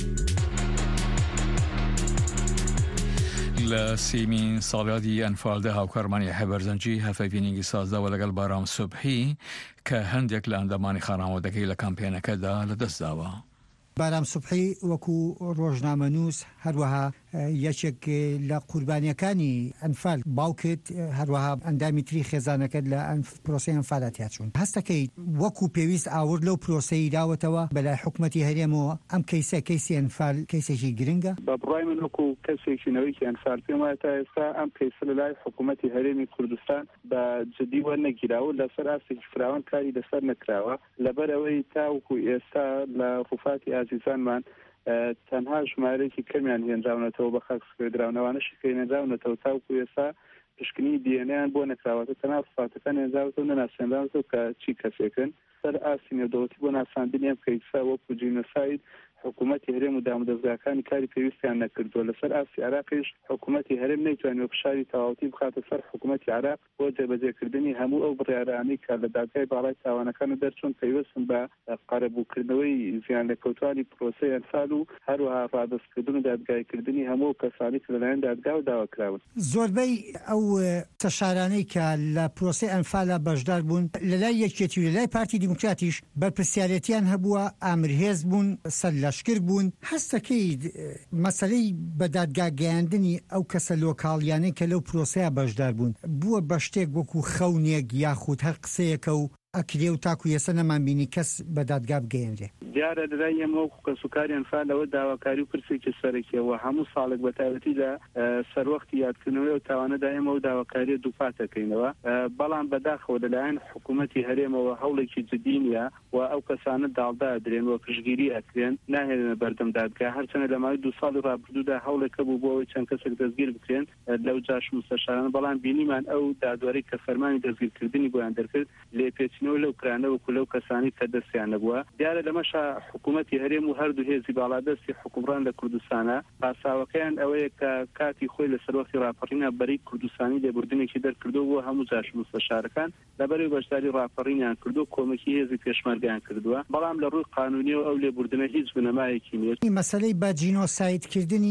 لە سیمین ساڵیادی ئەنفالدە هاوکارمانی هەبەرزەنجی هەفەڤینینگی سازداوە لەگەڵ بارام سوبحی کە هەندێک لە ئەندامانی خاناوەدەکەی لە کامپێنەکەدا لەدەستداوە. بارام سوبحی وەکو ڕۆژنامەنووس هەروەها یەکێک لە قوربانیەکانی ئەنفال باوکت هەروەها ئەندامی تری خێزانەکەت لە پرۆسەی ئەنفالات چوون هەستەکەی وەکو پێویست ئاورد لەو پرۆسەی داوەتەوە بەلای حکوومەتی هەرێمەوە ئەم کەیسی ئەنفال کەیسێکی گرنگە بە بڕای من وەکو کەسێکینەوەیکی ئەنفال پێم وایە تا ئێستا ئەم کەیسە لەلای حکوومەتی هەرێمی کوردستان بە جدی وەرنەگیراوە لەسەر ئاستێکی فراوان کاری لەسەر نەکراوە لەبەرەوەی تاوەکو ئێستا لە ڕوفاتی ئازیزانمان تەنها ژمارەیەکی کەمیان هێنراونەتەوە بە خاکسکردراونەوانەشی کە هێنراونەتەوە تاوەکو ئێستا پشکنی دیێنەیان بۆ نەکراوەتە تەنها ڕوفاتەکان هێنراوەتەوە نەناسێنراوەتەوە کە چی کەسێکن سەر ئاستی نێودەوڵەتی بۆ ناساندنی ئەم کەیسە وەکو جینۆساید حکوومەتی هەرێم و دامودەستگاکانی کاری پێویستیان نەکردووە لەسەر ئاسی عراقیش حکوومەتی هەرێم نەیتوانێت فشاری تەواوەتی بخاتە سەر حکوومەتی عراق بۆ جێبەجێکردنی هەموو ئەو بڕیارانەی کە لە دادگای باڵای تاوانەکانە دەرچوون پەیوەستن بە قەرەبووکردنەوەی زیان لەکەوتوانی پرۆسەی ئەنفال و هەروەها ڕادستکردن و دادگایکردنی هەموو کەسانی کە لەلایەن دادگا و داواکراون. زۆربەی ئەو تەشارانەی کە لە پرۆسەی ئەنفالە بەشدار بوون لەلای یەکێتی و لەلای پارتی دیموکراتیش بەرپرسیارەتیان هەبووە، ئامرهێز بوون، سەرلەشکر بوون. هەستەکەی مەسەلەی بە دادگا گەیاندنی ئەو کەسە لۆکاڵیانەی کە لەو پرۆسەیە بەشدار بوون بووە بە شتێک وەکو خەونێک یاخود هەر قسەیەکە و ئەکرێ و تاکو یەسە نەمانبینی کەس بە دادگا بگەیەنرێ. دیارە لەلای ئێمە وەکو کەسوکاری ئەنفالەوە داواکاری و پرسێکی سەرەکیەوە هەموو ساڵێک بە تایبەتی لە سەروەختی یادکردنەوەی و تاوانەدا ئێمە و داواکاری دووپاتەکەینەوە، بەڵام بەداخەوە لەلایەن حکوومەتی هەرێمەوە هەوڵێکی جدی نیە و ئەو کەسانە داڵدا ئەدرێن و پشتگیری ئەکرێن ناهێنە بەردەم دادگا. هەرچەنە لە ماوەی 2 ساڵی ڕابردوودا هەوڵێکە بوو بۆ ئەوەی چەند کەسێک دەستگیر بکرێن لەو جاش مستەشاران، بەڵام بینیمان ئەو دادوەری کە فەرمانی دەستگیرکردنی بۆیان دەرکرد لێپێچینەوە لەو کرانەوە لەو کەسانی کە دەستیان نەبووە. دیارە لەمەشە حکوومەتی هەرێم و هەردوو هێزی باڵادەستی حکومڕان لە کوردستانە پاساوەکەیان ئەوەیە کە کاتی خۆی لە سەروەختی ڕاپەڕینە بەری کوردستانی لێبوردنێکی دەرکردو بۆ هەموو جاش مستەشارەکان لەبەرەوەی بەشداری ڕاپەڕینیان کردو کۆمەکی هێزی پێشمەرگیان کردووە، بەڵام لە ڕووی قانونی و ئەو لێبوردنە هیچ بنەمایەکی نیە. مەسەلەی بە جینۆسایدکردنی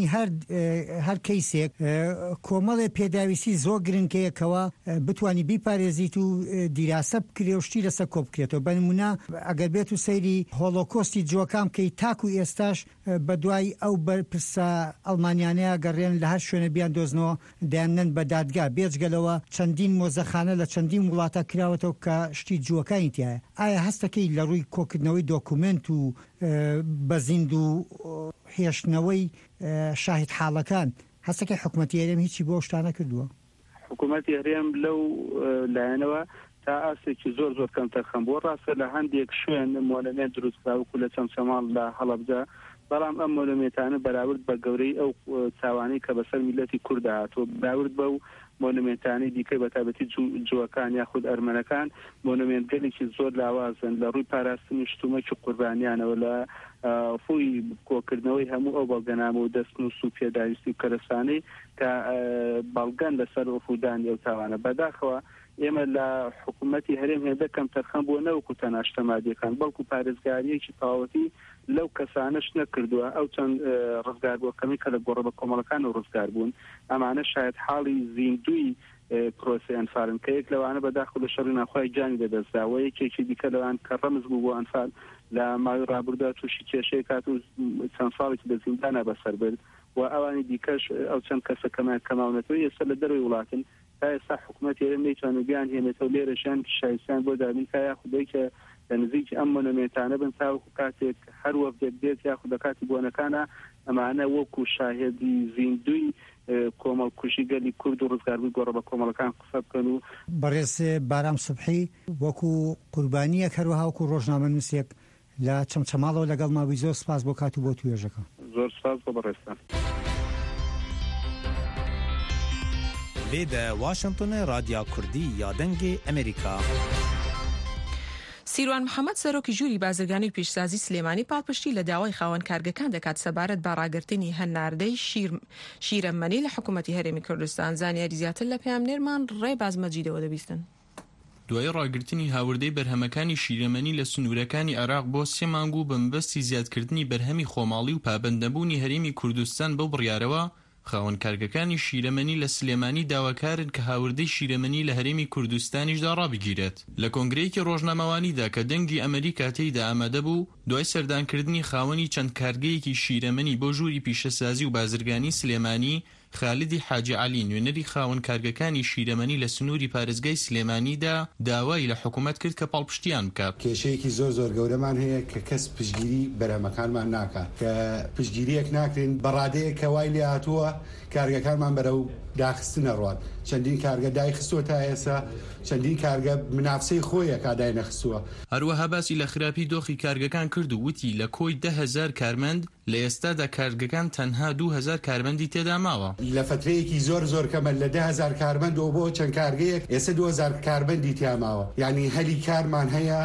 هەر کەیسێک کۆمەڵێ پێداویستی زۆر گرنگەیەکەوە بتوانی بیپارێزیت و دیراسە بکرێ و شتی لەسەر کۆ بکرێتەوە. بەنمونە ئەگەر بێت و سەیری هۆڵۆکۆستی جووەکان کەی تاکو ئێستاش بە دوای ئەو بەرپرسە ئەڵمانیانەیە گەڕێن لە هەر شوێنە بیان دۆزنەوە دایانەن بە دادگا بێجگەلەوە چەندین مۆزەخانە لە چەندین وڵاتە کراوەتەوە کە شتی جووەکانی تایە. ئایا هەستەکەی لە ڕووی کۆکردنەوەی دۆکومنت و بەزیند و هێشتنەوەی شاهید حاڵەکان هەستەکەی حکوومەتی هەرێم هیچی بۆ شتانە کردووە؟ حکوومەتی هەرێم لەو لایەنەوە تا ئاسێکی زۆر کەم تەرخەم بۆ ڕاستە لە هەندێک شوێن مۆلەمێت دروستکراوەکو لە چەمچەماڵ لە هەڵەبجە، بەڵام ئەم مۆلەمێتانە بەراورد بە گەورەی ئەو چاوانەی کە بەسەر میلەتی کوورد هاتووە بەراورد بەو مۆنومێنتانی دیکەی بە تایبەتی جووەکان یاخود ئەرمەنەکان مۆنومێنتگەلێکی زۆر لاوازن لە ڕووی پاراستنی شتومەکی قوربانیانەوە لە فوی کۆکردنەوەی هەموو ئەو بەڵگەنامە و دەستنووس و پێداویستی و کەرەسانەی کە بەڵگەن لەسەر ڕفودانی ئەو تاوانە. بەداخەوە ئێمە لە حکوومەتی هەرێم هێندە کەم تەرخەم بۆ نەوەکو تەناشتە مادیەکان بەڵکو پارێزگاریەکی تەواوەتی لەو کەسانەش نەکردووە. ئەو چەند ڕزگار بۆکەمی کە لە گۆڕە بە کۆمەڵەکان و ڕزگار بوون ئەمانە شاید حاڵی زیندوی پرۆسی ئەنفالن کە یەک لەوانە بەداخەوە لە شەڕی ناخوای جانی دەدەستداوە، یەکێکی دیکە لەوان کە ڕەمز بوو بۆ ئەنفال لە ماوەی ڕابردوودا تووشی کێشەیە کات و چەند ساڵێکی لە زیندانە بەسەر برد و ئەوانی دیکەش ئەو چەند کەسە کەماونەتەوە ئێستا لە دەروی وڵاتن. تا ئێستا حکوومەتی هەرێم نەیتوانێت بیان هێنێتەوە لێرەشیان شایستیان بۆ دابین یاخودەی کە لە نزیکی ئەم مۆنومێنتانە بن تاوەکو کاتێک هەر وەفدێک دێت یاخود لە کاتی بۆنەکانە ئەمانە وەکو شاهێدی زیندوی کۆمەڵکوژی گەلی کورد و ڕزگاربووی گۆڕە بە کۆمەڵەکان قسە بکەن. و بەڕێز بارام سوبحی وەکو قوربانیەک هەروەها وەکو ڕۆژنامەنووسێک لە چەمچەماڵەوە لەگەڵ ماوەی زۆر سپاس بۆ کات و بۆ توێژەکە. زۆر سپاس بۆ بەڕێستان. لێدە واشنگتن رادیا کوردی یا دەنگی ئەمریکا. سیروان محەممەد سەرۆکی ژووری بازرگانی و پیشسازی سلێمانی پاڵپشتی لە داوای خاوەن کارگەکان دەکات سەبارەت بە ڕاگررتنی هەناردەی شیرەممەنی لە حکوومەتی هەرێمی کوردستان. زانیاری زیاتر لە پامنێرمان ڕێباز مەجیدەوە دەبیستن. دوای ڕاگررتنی هاوردەی بەرهەمەکانی شیرەمەنی لە سنوورەکانی عێراق بۆ 3 مانگ و بەمبەستی زیادکردنی بەرهەمی خۆماڵی و پابەندەبوونی هەرێمی کوردستان بەو بڕیارەوە خاوەن کارگەکانی شیرەمەنی لە سلێمانی داواکارن کە هاوردەی شیرەمەنی لە هەرێمی کوردستانیشدا ڕابگیرێت. لە کۆنگرەیەکی ڕۆژنامەوانیدا کە دەنگی ئەمریکا تێیدا ئامادە بوو دوای سەردانکردنی خاوەنی چەند کارگەیەکی شیرەمەنی بۆ ژووری پیشەسازی و بازرگانی سلێمانی خالدی حاجی علی نوێنەری خاوەن کارگەکانی شیرەمەنی لە سنووری پارێزگای سلێمانیدا داوای لە حکوومەت کرد کە پاڵپشتیان بکات. کێشەیەکی زۆر گەورەمان هەیە کە کەس پشتگیری بەرهەمەکانمان ناکات، کە پشتگیریەک ناکرین بەڕادەیە کە وای لێ هاتووە کارگەکانمان بەرەو داخستنە ڕوات. چەندین کارگە دایخستووە تا ئێستا، چەندین کارگە منافسەی خۆیە کادای نەخستووە. هەروەها باسی لە خراپی دۆخی کارگەکان کرد و وتی لە کۆی 10,000 کارمەند لە ئێستادا کارگەکان تەنها 2,000 کارمەندی تێدا ماوە. لە فترەیەکی زۆر کەمە لە 10,000 کارمەند و بۆ چەند کارگەیەک ئێستا 2,000 کارمەندی تیا ماوە. یعنی هەلی کارمان هەیە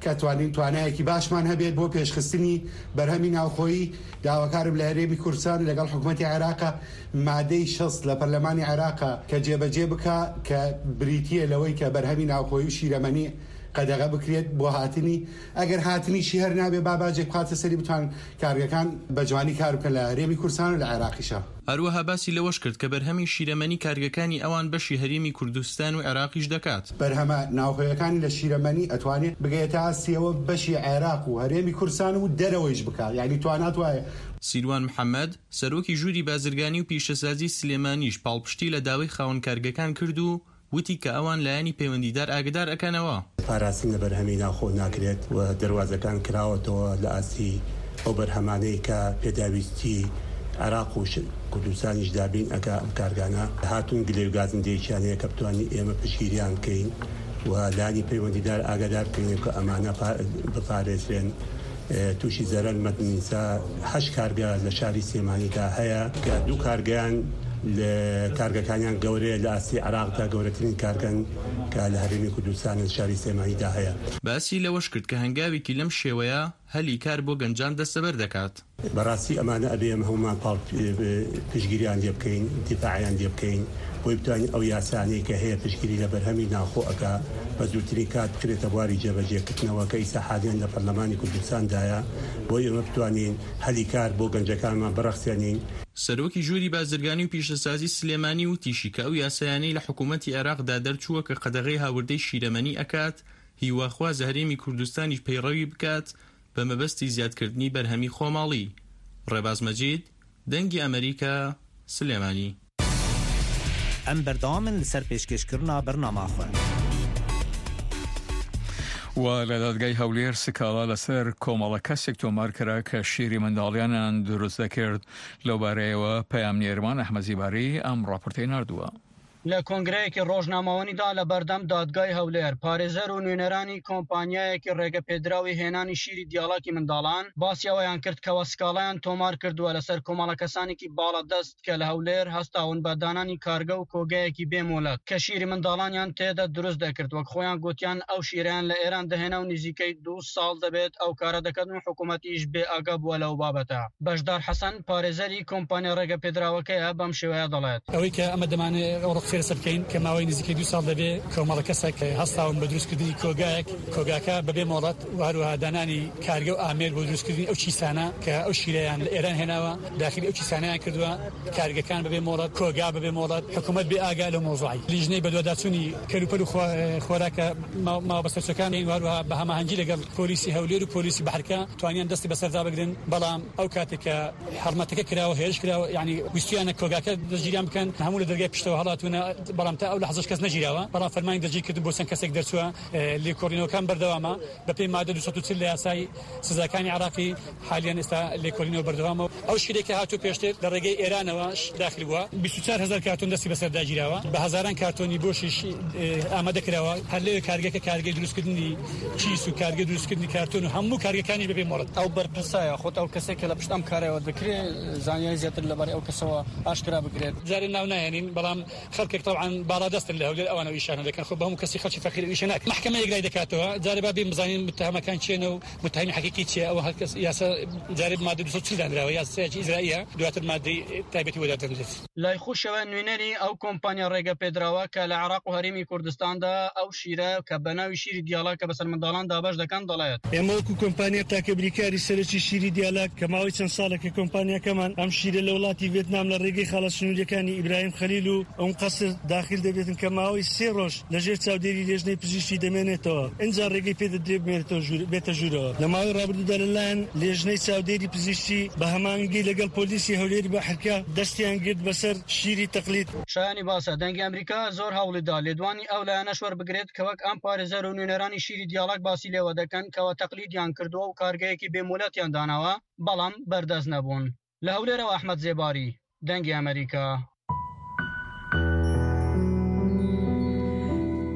کە توانایەکی باشمان هەبێت بۆ پێشخستنی بەرهەمی ناوخۆیی داواکارم لە هەرێمی کوردستان لەگەڵ حکوومەتی عێراق مادەی 60 لە پەرلەمانی عێراق کە جێبەجێ بکە کە بریتیە لەوەی کە بەرهەمی ناوخۆیی و شیرەمەنی قەدەغە بکرێت بۆ هاتنی ئەگەر هاتنیشی هەر نابێ باباجێک بخاتە سەری بتوان کارگەکان بە جوانی کار بکەن لە هەرێمی کوردستان و لە عێراقیشە. هەروەها باسی لەوەش کرد کە بەرهەمی شیرەمەنی کارگەکانی ئەوان بەشی هەرێمی کوردستان و عێراقیش دەکات. بەرهەمە ناوخۆیەکانی لە شیرەمەنی ئەتوانێت بگەیتە ئاسیەوە بەشی عێراق و هەرێمی کوردستان و دەرەوەیش بکات، یعنی توانات وایە. سیروان محەممەد سەرۆکی ژووری بازرگانی و پیشەسازی سلێمانیش پاڵپشتی لە داوای خاوەن کارگەکان کرد و وتی کە ئەوان لایەنی پەیوەندیدار ئاگدار ئەکەنەوە. پاراستن لە بەرهەمی ناوخۆ ناکرێت و دەواازەکان کراوەتەوە لە ئاسی ئەو بەرهەمانەی کە پێداویستی عێراق و کوردستانیش دابین ئەگە ئەم کارگانە هاتوون گلێ و گازندەیەکیانەیە کە بتوانین ئێمە پشگیریان بکەین و لانی پەیوەندیدار ئاگدار بکەین کە ئەمانە بپارێزرێن. تووشی زەرەن مەدنیسا 8 کارگە لە شاری سلێمانیدا هەیە کە 2 کارگەیان لە کارگەکانیان گەورەیە لە ئاسی عێراقدا گەورەترین کارگەن کە لە هەرێمی کوردستان شاری سلێمانیدا هەیە. باسی لەوەش کرد کە هەنگاوێکی لەم شێوەیە هەلی کار بۆ گەنجان دەستەبەر دەکات. بەڕاستی ئەمانە ئەبێ ئەمە هەمومان پاڵ پشگیریان لێ بکەین، دیفاعیان لێ بکەین بۆی بتوانین ئەو یاسانەی کە هەیە پشگیری لە بەرهەمی ناوخۆ ئەکا بە زووترین کات بکرێتە بواری جێبەجێکردنەوە کە ئیسا حالیان لە پەرلەمانی کوردستاندایە بۆی ئێمە بتوانین هەلی کار بۆ گەنجەکانمان بەڕەخسێنین. سەرۆکی ژووری بازرگانی و پیشەسازی سلێمانی وتیشی کە ئەو یاسایانەی لە حکوومەتی عێراقدا دەرچووە کە قەدەغەی هاوردەی شیرەمەنی ئەکات هیواخواز هەرێمی کوردستانیش پەیڕەوی بکات بە مەبەستی زیادکردنی بەرهەمی خۆماڵی. ڕێباز مەجید، دەنگی ئەمریکا، سلێمانی. ئەم بەردەوامن لەسەر پێشکەشکردنا بەرنامە خوێن. و لە دادگای هەولێر سکاڵا لەسەر کۆمەڵە کەسێک تۆمار کرا کە شیری منداڵیانیان دروست دەکرد لەو بارەیەوە پەیام نێرمان ئەحمەزیباری ئەم ڕاپۆرتەی ناردووە. لە کۆنگرەیەکی ڕۆژنامەوەنیدا لە بەردەم دادگای هەولێر پارێزەر و نوێنەرانی کۆمپانیایەکی ڕێگەپێدراوی هێنانی شیری دیاڵاکی منداڵان باسی ئەوەیان کرد کەوە سکاڵایان تۆمار کردووە لەسەر کۆمەڵە کەسانێکی باڵە دەست کە لە هەولێر هەستاون بە دانانی کارگە و کۆگایەکی بێمۆلەت کە شیری منداڵانیان تێدا دروست دەکرد وەک خۆیان گوتیان ئەو شیریان لە ئێران دەهێنا و نزیکەی 2 ساڵ دەبێت ئەو کارە دەکەن و حکوومەتیش بێ ئاگا بووە لەو بابەتە. بەشدار حەسەن پارێزەری کۆمپانیا ڕێگەپێدراوەکەیە بەم شێوەیە دەڵێت ئەوەی کە ئەمە دەمانێت ڕۆخێرسە بکەین کە ماوەی نزیکەی 2 ساڵ دەبێ کۆمەڵە کەسێک هەستاون بە دروستکردنی کۆگاکە بەبێ مۆڵەت وهروەها دانانی کارگە و ئامێر بۆ دروستکردنی ئەو چیسانە کە ئەو شیرەیان لە ئێران هێناوە داخلی ئەو چیسانەیان کردووە کارگەکان بەبێ مۆڵەت کۆگا بەبێ مۆڵەت حکوومەت بێ ئاگا لە مۆزوعی لیژنەی بەدواداچوونی کەلوپەر و خۆراکە ماوەبەستەرچەکان وهروەها بە هەماهەنگی لەگەڵ پۆلیسی هەولێر و پۆلیسی بەحرکە توانیان دەستی بەسەردا بگرن بەڵام ئەو کاتێک کە حرمەتەکە کراوە هێرش کراوە یعنی ویستیانە کۆگاکە دەستگیریان بکەن هەموو لە دەرگای پشتەوە هەڵاتونە بەڵام تا ئەو لە حەزش کەس نەگیراوە بەڵام فەرمانی دەرجی کرد بۆ چەند کەسێک دەرچووە لێکۆڵینەوەکان بەردەوامە بە پێی مادە 240 لە یاسای سزاکانی عێراقی حالیان ئێستا لێکۆڵینەوە بەردەوامە ئەو شیرێکە هاتوو پێشتر لە ڕێگەی ئێرانەوەش داخل بووە 24000 کارتۆن دەستی بەسەردا گیراوە بە هەزاران کارتۆنی بۆشیش ئامادە کراوە هەر لێ کارگەکە کارگەی دروستکردنی چیس و کارگە دروستکردنی کارتۆن و هەموو کارگەکانی بەبێ مۆڵەت ئەو بەرپرسایە خۆت ئەو کەسێک کە لە پشتم کارەوە دەکرێت زانیاری زیاتر لەبارەی ئەو کەسەوە ئاشکرا بکرێت جارێ ناو نایەنین بەڵام خەڵکێک طبعا باڵا دەستن لە هەولێر ئەوانە ئیشانە دەکەن خۆ بەهەموو کەسی خەڵکی فەقیر ئیشە ناکەن محکەمە یەکلای دەکاتەوە جارێ با بێ بزانین متهمەکان چێنە و متهمی حەقیقی چیە ئەو هەر کەس یاسا جارێ مادە 240 دانراوە یاسایەکی ئیزرائیلە دواتر مادەی تایبەتی وەدادەنرێت. لای خوشەوە نوێنەری ئەو کۆمپانیا ڕێگەپێدراوە کە لە عێراق و هەرێمی کوردستاندا ئەو شیرە کە بە ناوی شیری دیاڵاک کە بەسەر منداڵان دابەش دەکەن دەڵێت ئێمە وەکو کۆمپانیا تاکە بریکاری سەرەکی شیری دیاڵاک کە ماوەی چەند ساڵێکە کۆمپانیاکەمان ئەم شیرە لە وڵاتی ڤێتنام لە ڕێگەی خاڵە سنووریەکانی ئیبراهیم خەلیل و ئەم قەسر داخل دەبێتن کە ماوەی 3 ڕۆژ لەژێر چاودێری لێژنەی پزیشکی دەمێنێتەوە ئەنجا ڕێگەی پێدەدرێ بێتە ژوورەوە لە ماوەی ڕابردوودا لەلایەن لێژنەی چاودێری پزیشکی بە هەمانگی لەگەڵ پۆلیسی هەولێری بەحرکە دەستیان گرت بەسەر شیری تەقلید. شایانی باسە دەنگی ئەمریکا زۆر هەوڵیدا لێدوانی ئەو لایەنە شوەر بگرێت کە وەک ئەم پارێزەر و نوێنەرانی شیری دیاڵاک باسی لێوە دەکەن کەوە تەقلیدیان کردووە و کارگەیەکی بێمولەتیان داناوە بەڵام بەردەست نەبوون. لە هەولێرەوە ئەحمەد زێباری دەنگی ئەمریکا.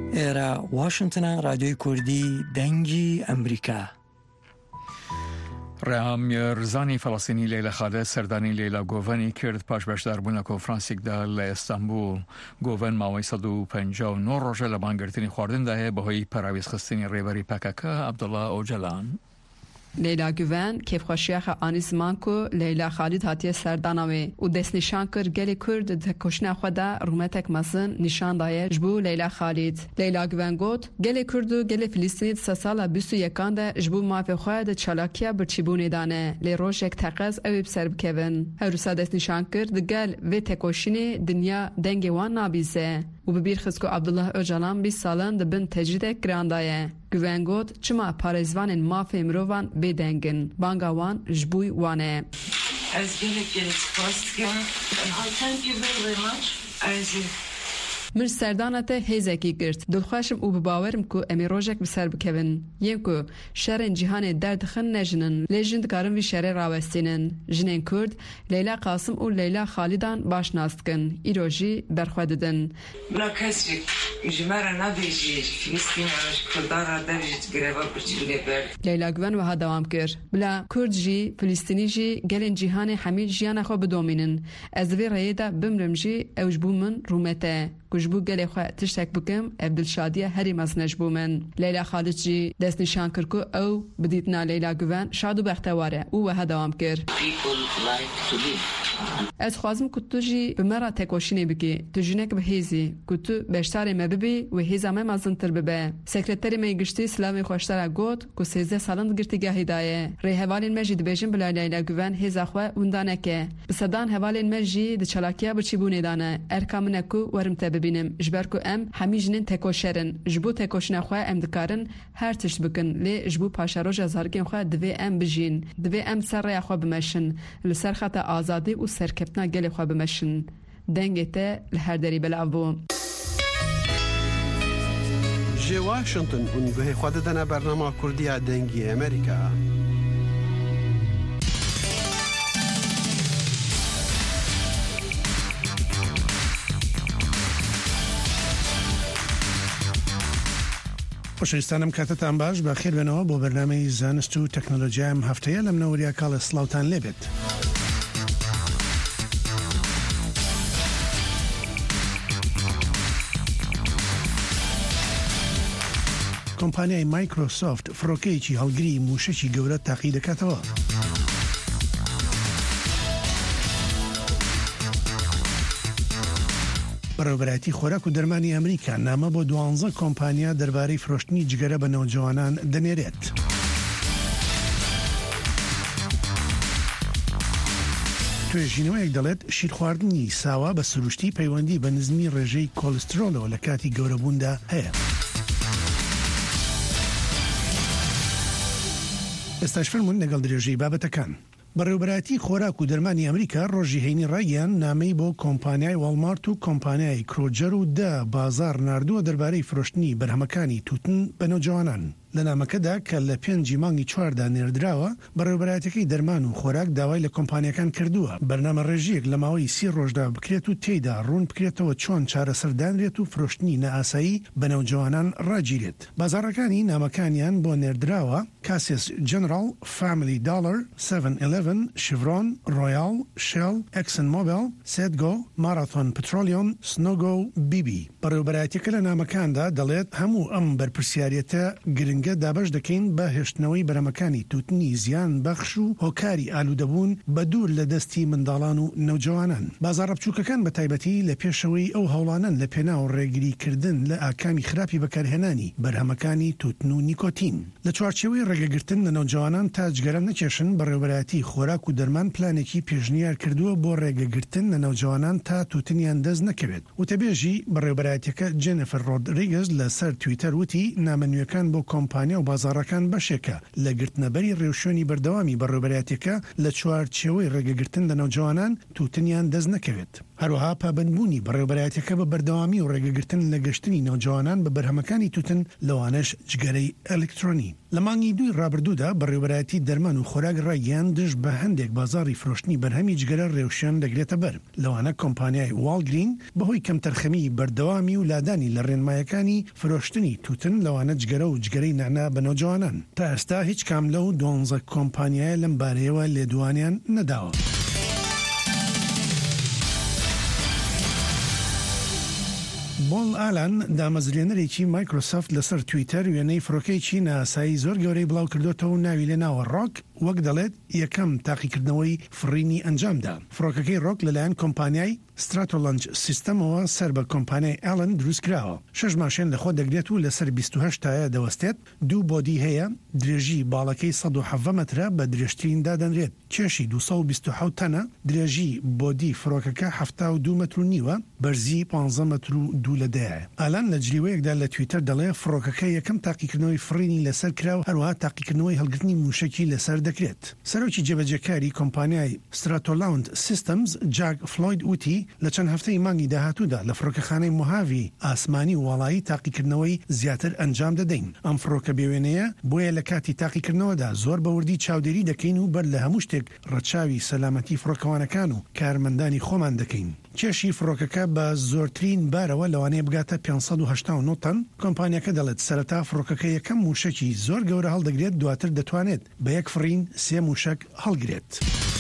ئێرە واشنگتنە رادیۆی کوردی دەنگی ئەمریکا. ڕێهامیێرزانی فەڵەستینی لەیلە خالێد سەردانی لەیلا گۆڤەنی کرد پاش بەشداربوون لە کۆنفرانسێکدا لە ئەستانبول. گۆڤەن ماوەی 159 ڕۆژە لە بانگرتنی خواردندا هەیە بەهۆی پەراویزخستنی ڕێبەری پەکەکە عەبدوڵڵا ئۆجەلان. لیلا گوون کیفخوشیخ آنی زمان کو لیلا خالد هاتیه سرداناوی و دست نشان کر گلی کرد دکشنه خدا رومتک مزن نشان دایه جبو لیلا خالد. لیلا گوون گوت گلی کرد و گلی فلسطینی سال 21 ده جبو مافی خواهد چالاکیا برچیبونی دانه لی روش یک تقص اوی بسرب کون. هروسا دست نشان کرد گل و تکوشینی دنیا دنگی وان نابیزه. و ببیر خسکو عبدالله اوجلان 20 سالن دبن تجرید گراندایه. گوون گوت چما پارزوان مافی مروان بدنگن بانگاوان جبوی وانه. از گلک سپاس کنم. Thank you very much. من سردانت هیزکی گرت دلخوشم او بباورم کو امی روزک بسر بکوین یم کو شرن جهان درد خن نجنن لجند کارم وی شر راوستینن جنین کرد لیلا قاسم و لیلا خالدان باش ناستکن ایروجی برخواددن بلا کسی جمره ندیجی فلسطین عرش کردار داویت گریوا برچیلی بر لیلا گوان و ها دوام کر بلا کرد جی فلسطینی جی گلن جهان حمید جیان خو بدومینن از وی ریدا بمرم جی اوجبو من رومته کجبو گلی خو تشتک بکم عبدالشادیه هری مزنجبو من لیلا خالد جی دست نشان کرد کو او بدیتنا لیلا گوان شاد و بختواره او و هدوام کرد از خوازم کتو جی بمرا تکوشینی بگی تو جنک به هیزی کتو بشتار مببی و هیزا ما مزنتر ببه سکرتری می گشتی سلامی خوشتر گوت کو 13 سالند گرتی گهی دایه ری هوالین مجید بیجن بلا لیلا گوان هیزا خو وندانه که بصدان هوالین مجی د چلاکیا بچیبونه دانه ارکامنکو ورم ببینم جبرکو ام همیجنن تکوشرن جبو تکوشنا خو ام دکارن هر تشت بکن لی جبو پاشاروج زارگین خو دوی ام بجین دوی ام سر خو بمشن لسر خط آزادی و سرکپتنا گل خو بمشن دنگته لهر دری بلعبو جی واشنطن اون به خود دنا برنامه کردی دنگی امریکا خۆشەویستانم کاتتان باش بە خێر بێنەوە بۆ بەرنامەی زانست و تەکنۆلۆژیایم هەفتەیە لە منەوەریا کاڵە سڵاوتان لێبێت. کۆمپانیای مایکرۆسۆفت فڕۆکەیەکی هەڵگری موشەکی گەورە تاقی دەکاتەوە. بەڕێوەبەرایەتی خۆراک و دەرمانی ئەمریکا نامە بۆ 12 کۆمپانیا دەربارەی فرۆشتنی جگەرە بە نەوجەوانان دەنێرێت. توێژینەوەیەک دەڵێت شیر خواردنی ساوا بە سروشتی پەیوەندی بە نزمی ڕێژەی کۆلسترۆلەوە لە کاتی گەورەبووندا هەیە. ئێستاش فەرموون لەگەڵ درێژەی بابەتەکان. بەڕێوەبەرایەتی خۆراک و دەرمانی ئەمریکا ڕۆژی هەینی ڕاییان نامەی بۆ کۆمپانیای واڵمارت و کۆمپانیای کرۆجەر و بازار ناردووە دەربارەی فرۆشتنی بەرهەمەکانی تووتن بە نەوجەوانان. لە نامەکەدا کە لە 5 مانگی 4دا نێردراوە بەڕێوەبەرایەتەکەی دەرمان و خۆراک داوای لە کۆمپانیەکان کردووە بەرنامە ڕێژیەک لە ماوەی 30 ڕۆژدا بکرێت و تێیدا ڕوون بکرێتەوە چۆن چارەسەردانرێت و فرۆشتنی نائاسایی بە نەوجەوانان ڕاگیرێت. بازاڕەکانی نامەکانیان بۆ نێردراوە کاسێس جنرال، فامیلی داڵر، 7-11، شڤرۆن، ڕۆیاڵ، شێڵ، ئەکسن مۆبیل، سێدگۆ، ماراثۆن پترۆلیۆن، سنۆگۆ و بیبی. بەڕێوەبەرایەتەکە لە نامەکاندا دەڵێت هەموو ئەم بەرپرسیارەتە گرنگە دابش دەکەین بە هێشتنەوەی بەرهەمەکانی تووتنی زیان بەخش و هۆکاری ئالوودەبوون بە دوور لە دەستی منداڵان و نەوجەوانان. بازاڕە بچووکەکان بە تایبەتی لە پێشەوەی ئەو هەوڵانن لە پێناو ڕێگریکردن لە ئاکامی خراپی بەکارهێنانی بەرهەمەکانی تووتن و نیکۆتین. لە چوارچێوەی ڕێگەگرتن لە نەوجەوانان تا جگەرە نەکێشن بەڕێوەبەرایەتی خۆراک و دەرمان پلانێکی پێشنیار کردووە بۆ ڕێگەگرتن لە نەوجەوانان تا تووتنیان دەست نەکەوێت. وتەبێژی بەڕێوەبەرایەتەکە جێنەفەر ڕۆدریگز لەسەر تویتەر وتی نامەنوێکان بۆ کۆمپانیا و بازاڕەکان بەشێکە لە گرتنەبەری ڕێوشێنی بەردەوامی بەڕێوەبەرایەتەکە لە چوارچێوەی ڕێگەگرتن لە نەوجەوانان تووتنیان دەست نەکەوێت. هەروەها پابندبوونی بەڕێوەبەرایەتەکە بە بەردەوامی و ڕێگەگرتن لە گەشتنی نەوجەوانان بە بەرهەمەکانی تووتن لەوانەش جگەرەی ئەلکترۆنی. لە مانگی 2 ڕابردوودا بەڕێوەبەرایەتی دەرمان و خۆراک ڕاییان دژ بە هەندێک بازاری فرۆشتنی بەرهەمی جگەرە ڕێوشێن دەگرێتە بەر. لەوانە کۆمپانیای واڵگرین بەهۆی کەمتەرخەمی بەردەوامی و لادانی لە ڕێنمایەکانی فرۆشتنی تووتن لەوانە جگەرە و جگەرەی نعنا بنەوە جوانان تا ئێستا هیچ کام لەو 12 کۆمپانیایە لەم بارەیەوە لێدوانیان نەداوە. بۆڵ ئالان دامەزرێنەرێکی مایکرۆسافت لەسەر تویتەر وێنەی فڕۆکەیەکی ناسایی زۆر گەورەی بڵاو کردوتەوە و ناوی لێ ناوە ڕۆک وەک دەڵێت یەکەم تاقیکردنەوەی فڕینی ئەنجامدا. فڕۆکەکەی ڕۆک لەلایەن کۆمپانیای ستراتۆلەنج سیستەمەوە سەر بە کۆمپانیای ئەلن دروست کراوە. 6 ماشێن لەخۆ دەگرێت و لەسەر 28 تایە دەوەستێت. 2 بۆدی هەیە، درێژی باڵەکەی 170 مەترە بە درێژترین دادەنرێت. کێشی 227 تەنە، درێژی بۆدی فڕۆکەکە 72 مەتر و نیوە، بەرزی 15 مەتر و 2 لەدایە. ئالان لە جلیوەیەکدا لە تویتەر دەڵێ فڕۆکەکە یەکەم تاقیکردنەوەی فڕینی لەسەر کراو، هەروەها تاقیکردنەوەی هەڵگرتنی موشکی لەسەر دەکرێت. سەرۆکی جێبەجێکاری کۆمپانیای ستراتۆلاوند سیستەمز جاک فلۆید وتی لە چەند هەفتەی مانگی داهاتوودا لە فڕۆکەخانەی موهاوی ئاسمانی و وڵایی تاقیکردنەوەی زیاتر ئەنجام دەدەین. ئەم فڕۆکە بێوێنەیە بۆیە لە کاتی تاقیکردنەوەدا زۆر بەوردی چاودێری دەکەین و بەر لە هەموو شتێک ڕەچاوی سەلامەتی فڕۆکەوانەکان و کارمەندانی خۆمان دەکەین. کێشی فڕۆکەکە بە زۆرترین بارەوە لەوانەیە بگاتە 589 تەن. کۆمپانیەکە دەڵێت سەرەتا فڕۆکەکە یەکەم موشکی زۆر گەورە هەڵدەگرێت، دواتر دەتوانێت بە یەک فڕین 3 موشک هەڵگرێت.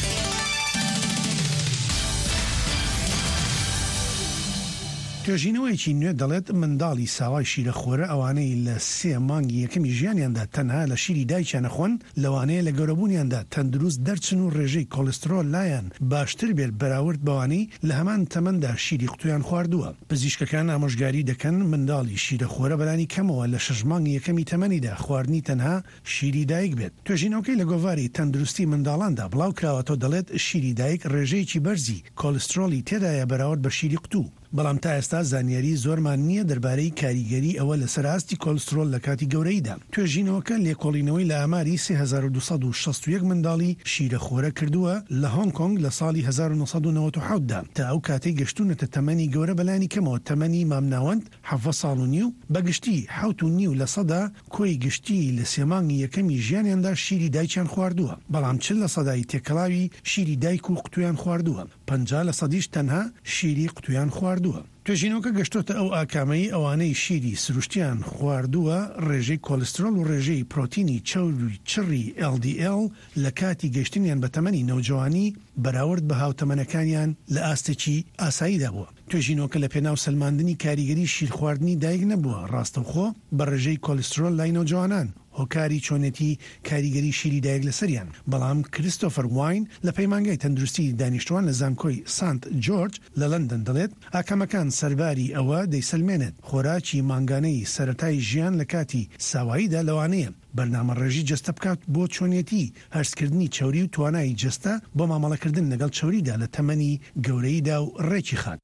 توێژینەوەیکی نوێ دەڵێت منداڵی ساوای شیرەخۆرە ئەوانەی لە 3 مانگی یەکەمی ژیانیاندا تەنها لە شیری دایکیان نەخۆن لەوانەیە لە گەورەبوونیاندا تەندروست دەرچن و ڕێژەی کۆلسترۆل لایەن باشتر بێت بەراورد بەوانەی لە هەمان تەمەندا شیری قوتویان خواردووە. پزیشکەکان ئامۆژگاری دەکەن منداڵی شیرەخۆرە بەلانی کەمەوە لە 6 مانگی یەکەمی تەمەنیدا خواردنی تەنها شیری دایک بێت. توێژینەوەکەی لە گۆڤاری تەندروستی منداڵاندا بڵاو کراوەتەوە دەڵێت شیری دایک ڕێژەیەکی بەرزی کۆلسترۆلی تێدایە بەراورد بە شیری قوتوو. بەڵام تا ئێستا زانیاری زۆرمان نییە دەربارەی کاریگەری ئەوە لەسەر ئاستی کۆلسترۆل لە کاتی گەورەیدا. توێژینەوەکە لێکۆڵینەوەی لە ئاماری 3261 منداڵی شیرەخۆرە کردووە لە هۆنگ کۆنگ لە ساڵی 1990دا تا ئەو کاتەی گەشتونەتە تەمەنی گەورە بەلانی کەمەوە تەمەنی مامناوەند 7 ساڵ و نیو بەگشتی 7.5% کۆی گشتی لە 3 مانگی یەکەمی ژیانیاندا شیری دایکیان خواردووە، بەڵام 40% تێکەڵاوی شیری دایک و قوتویان خواردووە، 50% تەنها شیری قوتویان خواردووە. توێژینەوەکە گەشتۆتە ئەو ئاکامەی ئەوانەی شیری سروشتیان خواردووە ڕێژەی کۆلسترۆل و ڕێژەی پرۆتینی چەوری چڕی LDL لە کاتی گەشتنیان بە تەمەنی نەوجوانی بەراورد بە هاوتەمەنەکانیان لە ئاستێکی ئاساییدا بووە. توێژینەوەکە لە پێناو سەلماندنی کاریگەری شیرخواردنی دایک نەبووە، ڕاستەوخۆ بە ڕێژەی کۆلسترۆل لای نەوجوانان هۆکاری چۆنێتی کاریگەری شیری دایک لەسەریان. بەڵام کریستۆفەر واین لە پەیمانگای تەندروستی دانیشتوان لە زانکۆی سانت جۆرج لە لەندەن دەڵێت ئاکامەکان سەرباری ئەوە دەیسەلمێنێت خۆراکی مانگانەی سەرەتای ژیان لە کاتی ساواییدا لەوانەیە بەرنامە ڕێژی جەستە بکات بۆ چۆنیەتی هەرسکردنی چەوری و توانایی جەستە بۆ مامەڵەکردن لەگەڵ چەوریدا لە تەمەنی گەورەییدا و ڕێکی خات.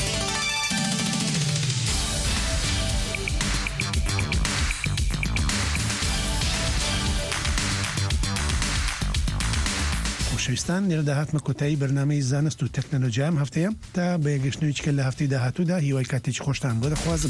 خۆشەویستان لێرە داهاتمە کۆتایی بەرنامەی زانست و تەکنەلۆژیام هەفتەیە تا بە یەگەشتنەوەیچکە لە هەفتەی داهاتوودا هیوای کاتێکی خۆشتان بۆ دەخوازم.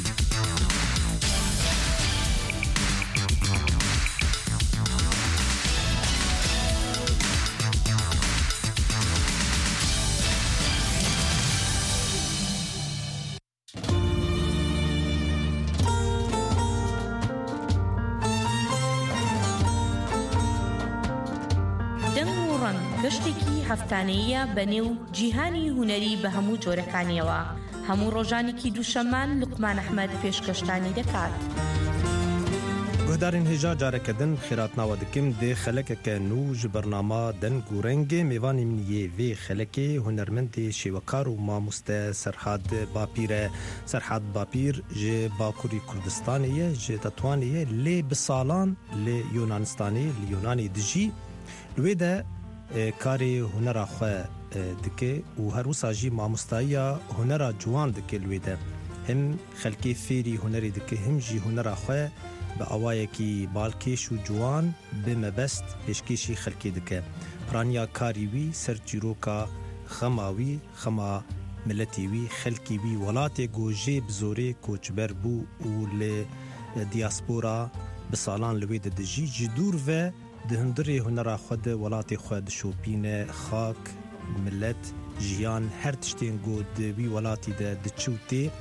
گەشتێکی هەفتانەیە بەنێو جیهانی هونەری بە هەموو جۆرەکانیەوە. هەموو ڕۆژانێکی دووشەمان لوقمان ئەحمەد پێشکەشتانی دەکات. گهدارین هێژا جارەکەدن خێراتناوە دکم دێ خەلەکەکە نو ji بەرنامە دەنگ و ڕەنگێ میوانی منیە vê خەلەکێ هونەرمەندێ شێوەکار و مامۆستا سەرحاد باپیرە. سەرحاد باپیر ji باکووری کوردستانیە ji دەتوانیە lê bi salan lê Yunanistanê li Yunanê dijî wê de karê hunera xwe dike û her wisa jî mamostaiya hunera ciwan dike li wê de. Him xelkê fêrî hunerê dike, him jî hunera xwe bi awayekî balkêş û ciwan bi mebest pêşkêşî xelkê dike. Piraniya karî wî ser çîroka xema wî, xema milletê wî, xelkê wî, welatê ku jê bi zorê koçber bû û li diaspora bi salan li wê de dijî ji dûr ve di hundirê hunera xwe de welatê xwe dişopîne xak, millet, jiyan her tiştên ku di wî welatî de diçû tê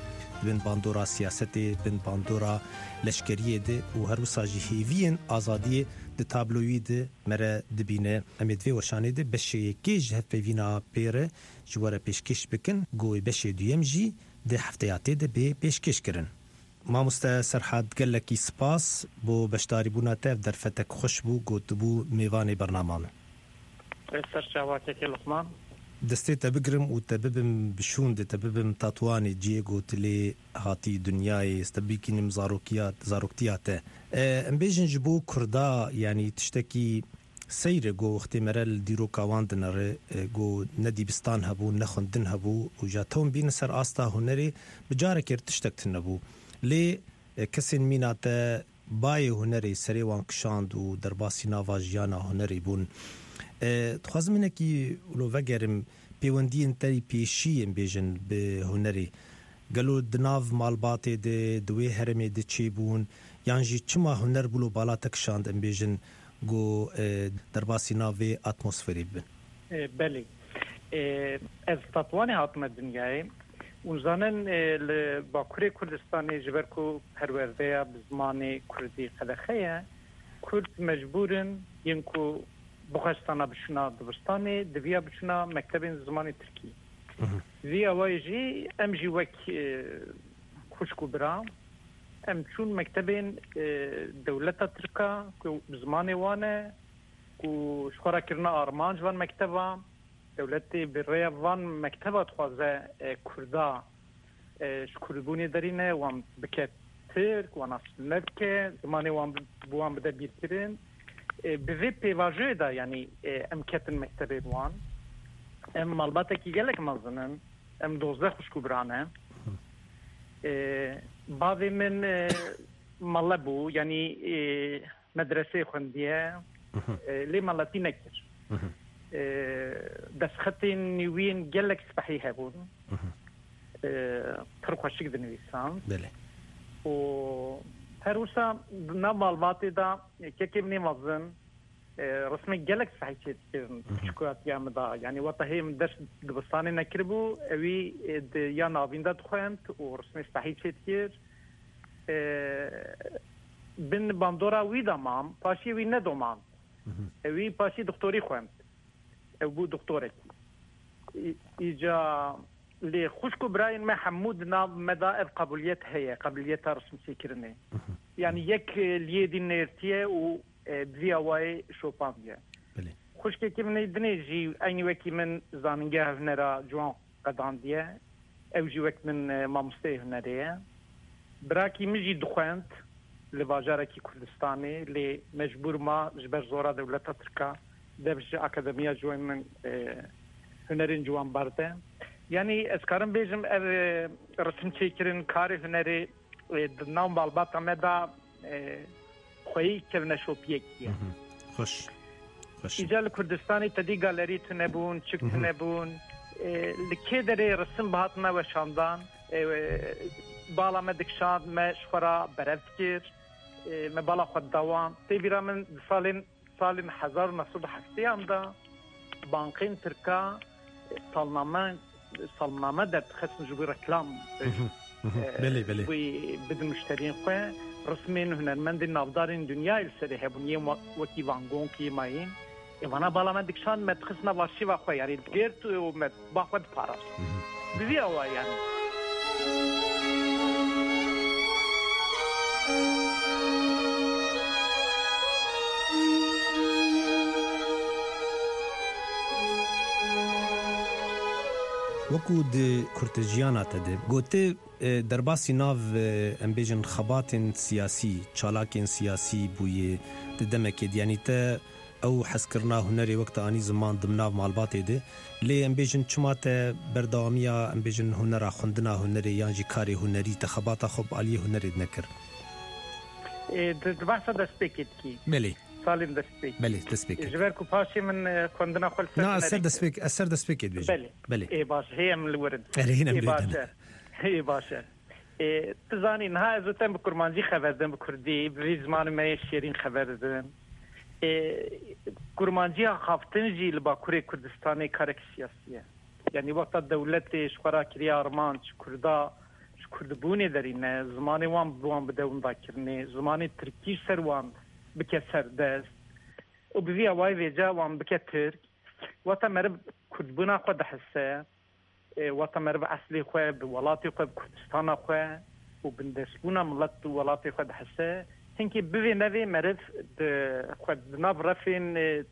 بن باندورا سیاستی بن باندورا لشکریه ده و هر وساجی هیوین آزادی ده تابلوی ده مره دبینه امید وی وشانه ده بشه کیج هف وینا پیره جواره پیشکش بکن گوی بشه دویم جی ده هفتیاتی ده به پیشکش کرن. مامۆستا سەرحاد گەلێکی سپاس بۆ بەشداریبوونا تێف دەرفەتێک خوش بوو گوتبوو میوانی بەرنامانە سەرچاواتێکی لەقمان دەستێ تە بگرم و تە ببم بشوندە تە ببم تاتوانی جێ گوت لێ هاتی دنیای ئێستا بیکینم زارۆکتیاتە ئەم بێژن ji بۆ کوردا یعنی تشتێکی سەیرە گۆ وەختێمەرە لە دیرۆکاوان دنەڕێ گۆ نەدیبستان هەبوو نەخوندن هەبوو و جاتەوم بینە سەر ئاستا هونەرێ بجارێکێر تشتێکتن نەبوو لێ کەسێن میناتە بایە هونەرێ سەرێوان کشاند و دەرباسی ناوا ژیانە هونەرێ بوون دخوازم منێکی ولۆڤەگەرم پەیوەندیên تەری پێشیên بێژن بە هونەرێ گەلۆ دناو ماڵباتێ دێ دوێ هەرمێ دە چێبوون یان jî çima huner bûlo balate kişand em bêjin got derbasî navê atmosferê bibin. Belê ez tatwanê hatime dinyayê û zanin li Bakurê Kurdistanê ji ber ku perwerdeya bi zimanê Kurdî qedexe ye Kurd mecbûrin yên ku bixwestana biçûna dibistanê diviya biçûna mektebên zimanê Tirkî vî awayê jî em jî wek xuşk û bira em çûn mektebên dewleta Tirka ku bi zimanê wan e ku ji xwe re kirina armanc van mekteba dewletê bi rêya van mekteba dixwaze Kurda ji Kurdbûnê derîne wan bike Tirk wan asîl bike zimanê wan bi wan bide bîrkirin bi vê pêvajoyê de yanî em ketin mektebê wan em malbatekî gelek mezinin em 12 xuşk û biran e bavê min mele bû yanî medresê xwendiye lê meletî nekir destxetên nîwîn gelek spehî hebûn pir xweşik dinivîsan û her wisa nav malbatê da kekê min ê mezin resmê gelek spehî çêdikirin pişkoyatiya min da yanî weta hê min dest dibistanê nekiribû ewî ya navîn de dixwend û resmê spehî çêdikir bin bandora wî de mam paşî wî nedomand ewî paşî doktorî xwend ew bû doktorekî îca lê xuşk û birayên me hemû di nav me da ev qebûliyet heye qebûliyeta resim çêkirinê yanî yek liyê dîn nêrtiye û vî awayê şopandiye xuşkekî min ê dinê jî eynî wekî min zanîngeha hunera ciwan qedandiye ew jî wek min mamosteyê hunerê ye birakî min jî dixwend li bajarekî Kurdistanê lê mecbûr ma ji ber zora dewleta Tirka dev ji akademiya ciwan min hunerên ciwan berde yanî ez karim bêjim ev resim çêkirin karê hunerê di nav malbata me da xweyî kevneşopiyek ye xoş îca li Kurdistanê tedî galerî tunebûn çik tunebûn li kê derê resim bihatine weşandan bala me dikşand me ji xwe ra berev dikir me bala xwe dawan tê bîra min di salên 1970 da bankên Tirka salname derdixistin ji bo reklam bidin müşteriyên xwe resmên hunermendên navdarên dunyayê li serê hebûn yên wekî Van Goghî mayîn evana bala me dikşand me dixistina arşîva xwe yarî digêrt û me ba xwe diparast bi vî awa yanî وەکو کورتژیانە تەدێ گوتێ دەرباسی ناو ئەم بێژن خەباتên سیاسی چالاکên سیاسی بوویێ دەمەکێ دیانیتە ئەو حەزکردنا هونەرێ وەکتە ئانی زمان دمناو ماڵباتێ دێ لێ ئەم بێژن چماتە بەردەوامیە ئەم بێژن هونەرا خوندنا هونەرێ یانجی کارێ هونەری تە خەباتە خۆب عالیە هونەرێت نەکرد بەسە دەستپێکێتکی مەلێ سالم دەستپێک بەلێ دەستپێک ji ber ku paşê min xwendina xwe ser destpêkê dibêje belê ê baş heye min li werin ê baş e tu zanî niha ez û te bi kurmancî xeber din bi Kurdî bi vî zimanê me yê şêrîn xeber din kurmanciya xaftin jî li Bakurê Kurdistanê karek siyasî ye yanî wexta dewletê ji xwe ra kiriye armanc Kurda ji کردبوونی دەرینە زمانی وان بوان بدەوندا زمانی ترکی سەر وان بکە سەردەست و بڤی ئەوای وێجا وان بکە ترک واتە مرب کردبوونا خۆ دەحسە واتە مرب ئەسلی خۆ بە وڵاتی خۆ کوردستانە خۆ و بندەستبوونا مڵەت و وڵاتی خۆ دەحسە هەنکی بڤێ نەوێ مرب خۆ ناو ڕەفێن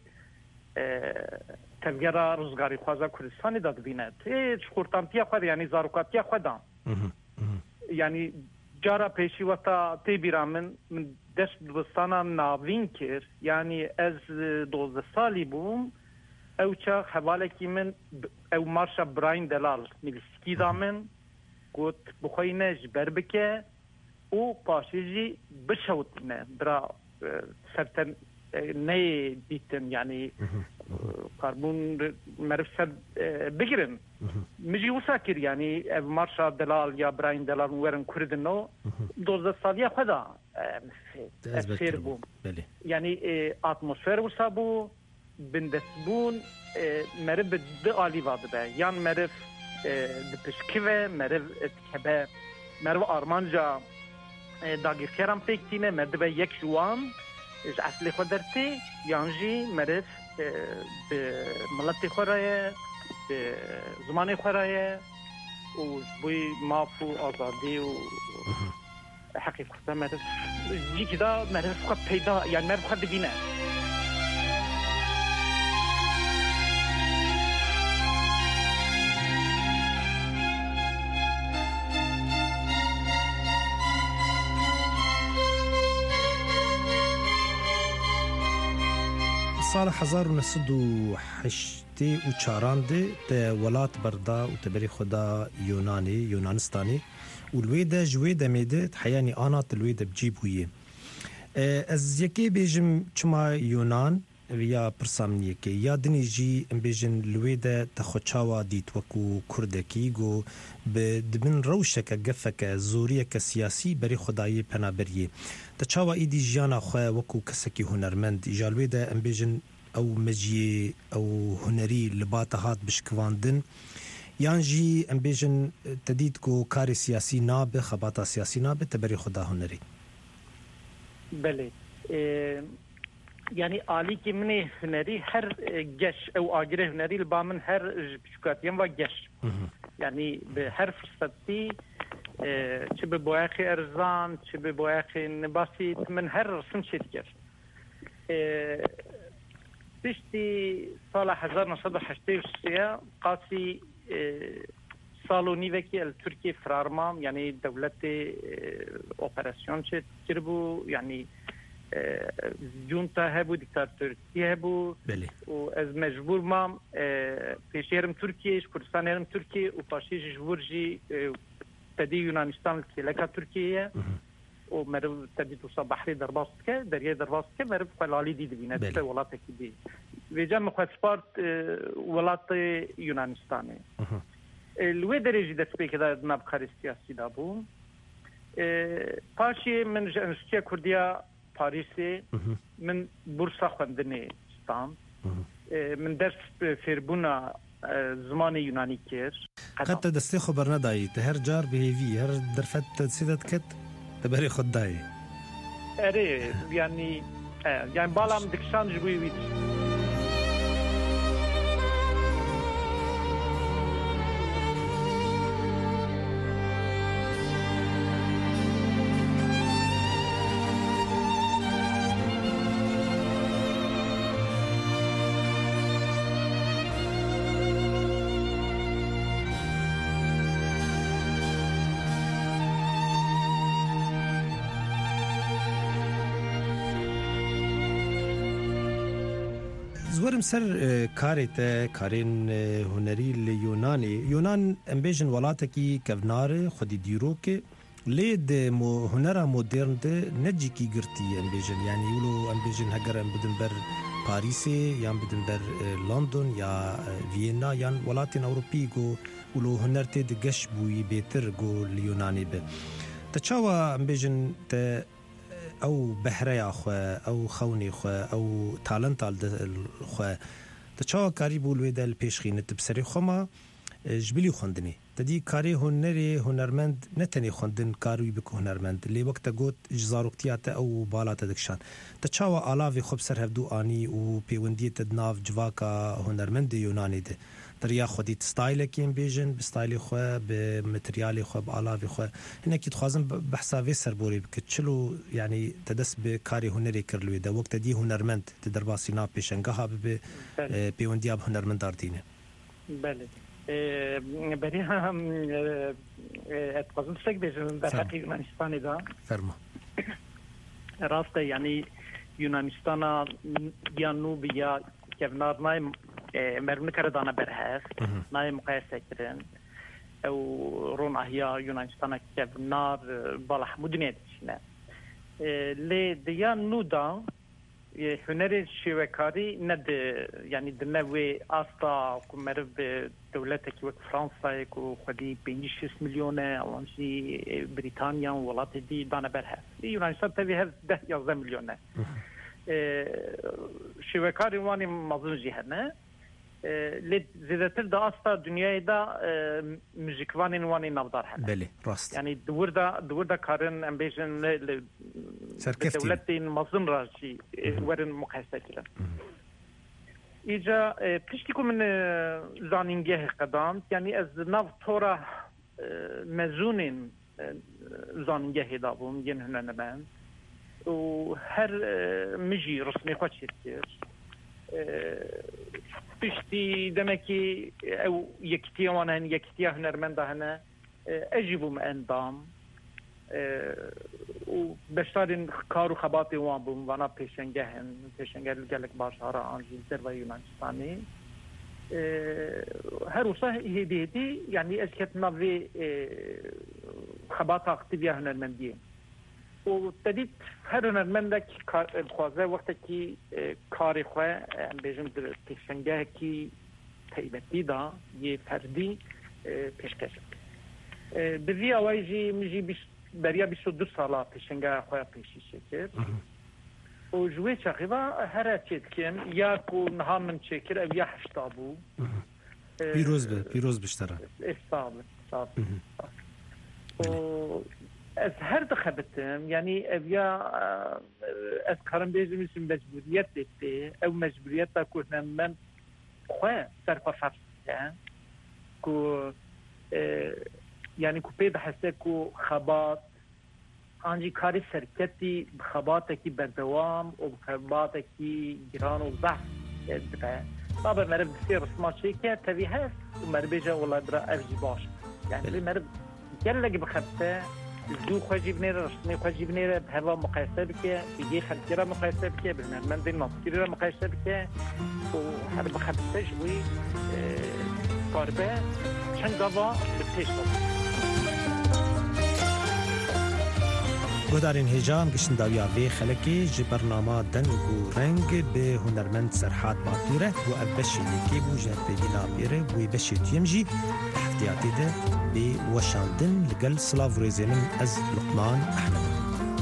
تەلگەرا ڕزگاری خوازە کوردستانی دەبینێت هیچ خورتانتیە خۆ یعنی زاروکاتیە خۆدان یعنی جارا پێشی وەتا تێبیرا من دەست دبستانە ناوین کرد یعنی ئەز 12 ساڵی بووم ئەو چاق هەواڵێکی من ئەو مارشە براین دەلال نویسکیدا من گوت بخۆینە ji ber bike û paşêjî bişewtine bira serten neyê dîtin yani karbon meriv ser bigirin min jî wisa kir yani ev marşa delal ya birayên delal werin Kurdin o 12 saliya xwe da ez fêr bûm yani atmosfer wisa bû bindestbûn meriv bi di alîva dibe yan meriv di pişkive meriv dikebe meriv armanca dagîrkeran pêk tîne meriv dibe yek ji wan ji eslê xwe dertê yan jî meriv bi miletê xwe re ye bi zimanê xwe re ye û bûyî maf û azadî û heqê Kurda meriv cîkî da meriv xwe peyda yani meriv xwe dibîne. سال 1908 و چارانده ده ولات بردا و تبری خدا یونانستانی و الویده جویده میده حیانی آنات الویده بجیب هویه از یکی بیجم چما یونان یا پرسامنیه که یادنی جی بیجن الویده تخوچاوا دیت وکو کردکی گو بدبن روشک گفک زوریک سیاسی بری خدای پنابریه تچاوا ایدی جیانا خواه وکو کسکی هنرمند ایجالویده بیجن او مجی او هنری لبات هات بشکواندن یان جی بیجن تدید کو کار سیاسی نابه خباتا سیاسی نابه تبری خدا هنری بله yani Ali kimini hüneri her geç ev agire hüneri ba min her pişkatiyem ve geç yani her fırsatı çi bi boyaxi erzan çi bi boyaxi nebasit min her resim çetkir pişti sala 1983 qasi saloni veki el Türkiye firarmam yani devleti operasyon çetkir bu yani جونتا هبو دیکتاتوری هبو و از مجبور مام پیشیرم ترکیه کردستانم ترکیه و پاشیش جورجی تدی یونانستان که لکا ترکیه و مرو تدی تو صباحی درباست که دریای درباست که مرو قلالی دی بینه به ولات کی دی ویجا مخاطبات ولات یونانستانه لوی درجه دست به کدا نبخار سیاسی دابو پاشی من جنسیه کردیا پاریسی من بورسا خوندنی ستان من درس فیربونا زمان یونانی کر قد دستی خبر ندایی هر جار بهیوی هر درفت تسیدت کت تبری خود دایی اره یعنی بالام دکشان جبوی وید زورم سر کاریت کارین هنری لیونانی یونان امبیجن ولاتی کفنار خودی دیرو که لید هنرا مدرن ده نجی کی گرتی امبیجن یعنی ولو امبیجن هگر بدن بر پاریس یا بدن بر لندن یا وینا یا ولاتین اوروپی گو ولو هنر ته دگش بوی بهتر گو لیونانی به تچاوا امبیجن ته او بحرية خو او خوني خو او تالنتال خو تشاو قريب ولويد البيشخين تبسري خما جبلي خوندني تدی کاری هنری هنرمند نتنی خوندن کاروی بک هنرمند لی وقت گوت جزاروکتیات او بالات دکشان تچاو علاوه خوب سر هفدو آنی و پیوندیت دناف جواکا هنرمند یونانی ده دریا خودی ستایل کیم بیژن بستایل خو به متریال خو به علاوه خو هنا کی تخوازم بحسابی سربوری بک چلو یعنی تدس به کاری هنری کرلوی ده وقت دی هنرمند درباسی نا پیشنگاه به پیوندیا به هنرمند دارتینه بله برای هم اتقاضم سگ بیشتر در حقیقت یونانستانی دا فرما راسته یعنی یونانستان یانو بیا کفنار نای مرمون کردانه برهست نای مقایسه کردن او رون احیا یونانستان کفنار بالا حمود نیدشنه لی دیان نو دا هنر شیوکاری ند یعنی دنوی آستا کو مرو دولتی که فرانسه کو خودی 5-6 میلیونه الانسی بریتانیا ولات دی دانه برهه یونانستان تبی هر 10-11 میلیونه شیوکاری وانی مازن جهنه لید زیادتر دا آستا دنیای دا موزیکوانی وانی نودار هنه بله راست یعنی دور دا کارن امبیشن دولتی مازن راشی ورن مقایسه کردن ایجا پشتی که من زانینگه قدام یعنی از نو طورا مزونین زانینگه دابون ین هنرمند و هر مجی رسمی خود شرکر پشتی دمکی او یکتیا وانهن یکتیا هنرمنده هنه اجیبوم اندام و بشترین کار و خباتی وان بوم وانا پیشنگه گلک باشارا آنجیل در و یونانستانی هر وصه هدیدی یعنی از کتنا وی خبات اکتیویا هنرمندیه و تدید هر هنرمنده که بخوازه وقتی که کاری خواه بیشم در پیشنگه که تایبتی دا یه فردی پیشکش دوی آوائیجی میجی بریا 22 ساله پیشنگه خواه پیشی شکر و جوی چاقیبا هر چید کن یا کو نها من چکر او یا هشتابو پیروز بشتره استاب و از هر دخبتم یعنی او یا از کارم بیزی میسیم مجبوریت دیده او مجبوریت دا که من خواه سرپا فرسکن که یعنی که پید حسه که خبات آنجی کاری سرکتی بخباته کی بردوام و بخباته کی گران و ضعف دبه طبعا مرب بسیر رسمات شیکه تبی هست و مربیجا ولاد را ارجی باش یعنی مرب گلگ بخبته زو خواجی بنیره رسمی خواجی بنیره به هوا مقایسه بکه بگی خلقی را مقایسه بکه بالمرمند ناطقی را مقایسه بکه و هر بخبته شوی کاربه چند گاوا بتیش بود گودارین هجام گشتن داویا به خلکی جی برنامه دنگو رنگ به هنرمند سرحاد باطوره و ابشی یکی بو جهت بگینا بیره بوی بشی تیمجی احتیاطی ده به وشاندن لگل سلاف ریزنن از لقمان احمد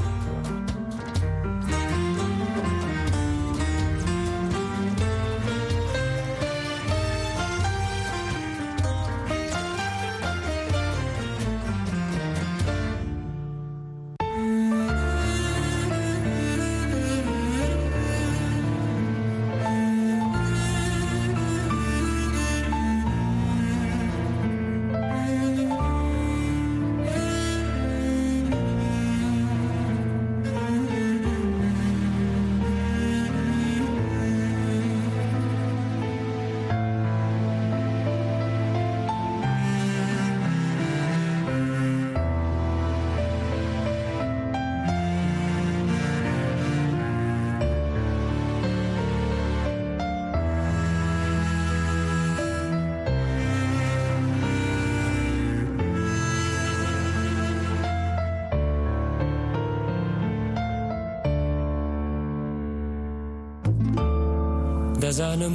دەزانم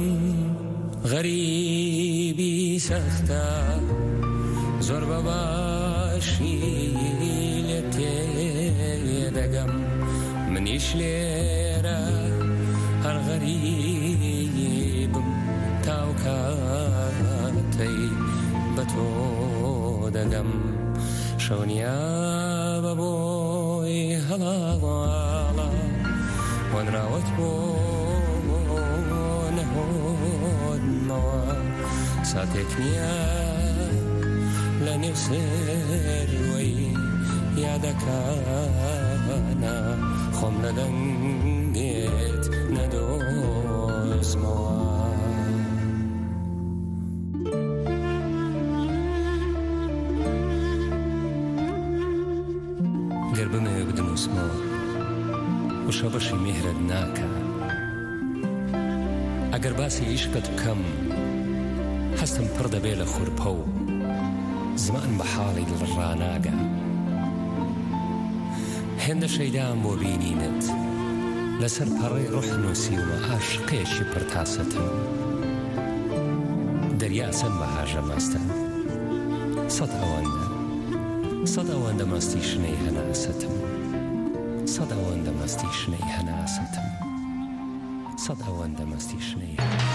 غەریبی سەختە زۆر بە باشی لێ تێدەگەم منیش لێرە هەر غەریبم تاو کاتەی بە تۆ دەگەم شەونیا بە بۆی هەڵاڵە وەنراوەت بۆ نەهۆدمەوە ساتێک نییە لە نێو سێروەی یادەکانە خۆم لە دەنگێت نەدۆزمەوە گەر بمێ بدنووسمەوە وشە بەشی میهرت ناکە ئەگەر باسی عیشقت بکەم هەستم پڕ دەبێ لە خورپە و زمان بە حاڵی دڵ ڕاناگە هێندە شەیدام بۆ بینینت لەسەر پەڕەی ڕوح نووسیومە عاشقێکی پڕتاسەتم دەریا سەد بەهاژە مەستە سەد ئەوەندە مەستی شنەی هەناسەتم سەد ئەوەندە مەستی شنەی هەناسەتم سەد ئەوەندە مەستی شنەی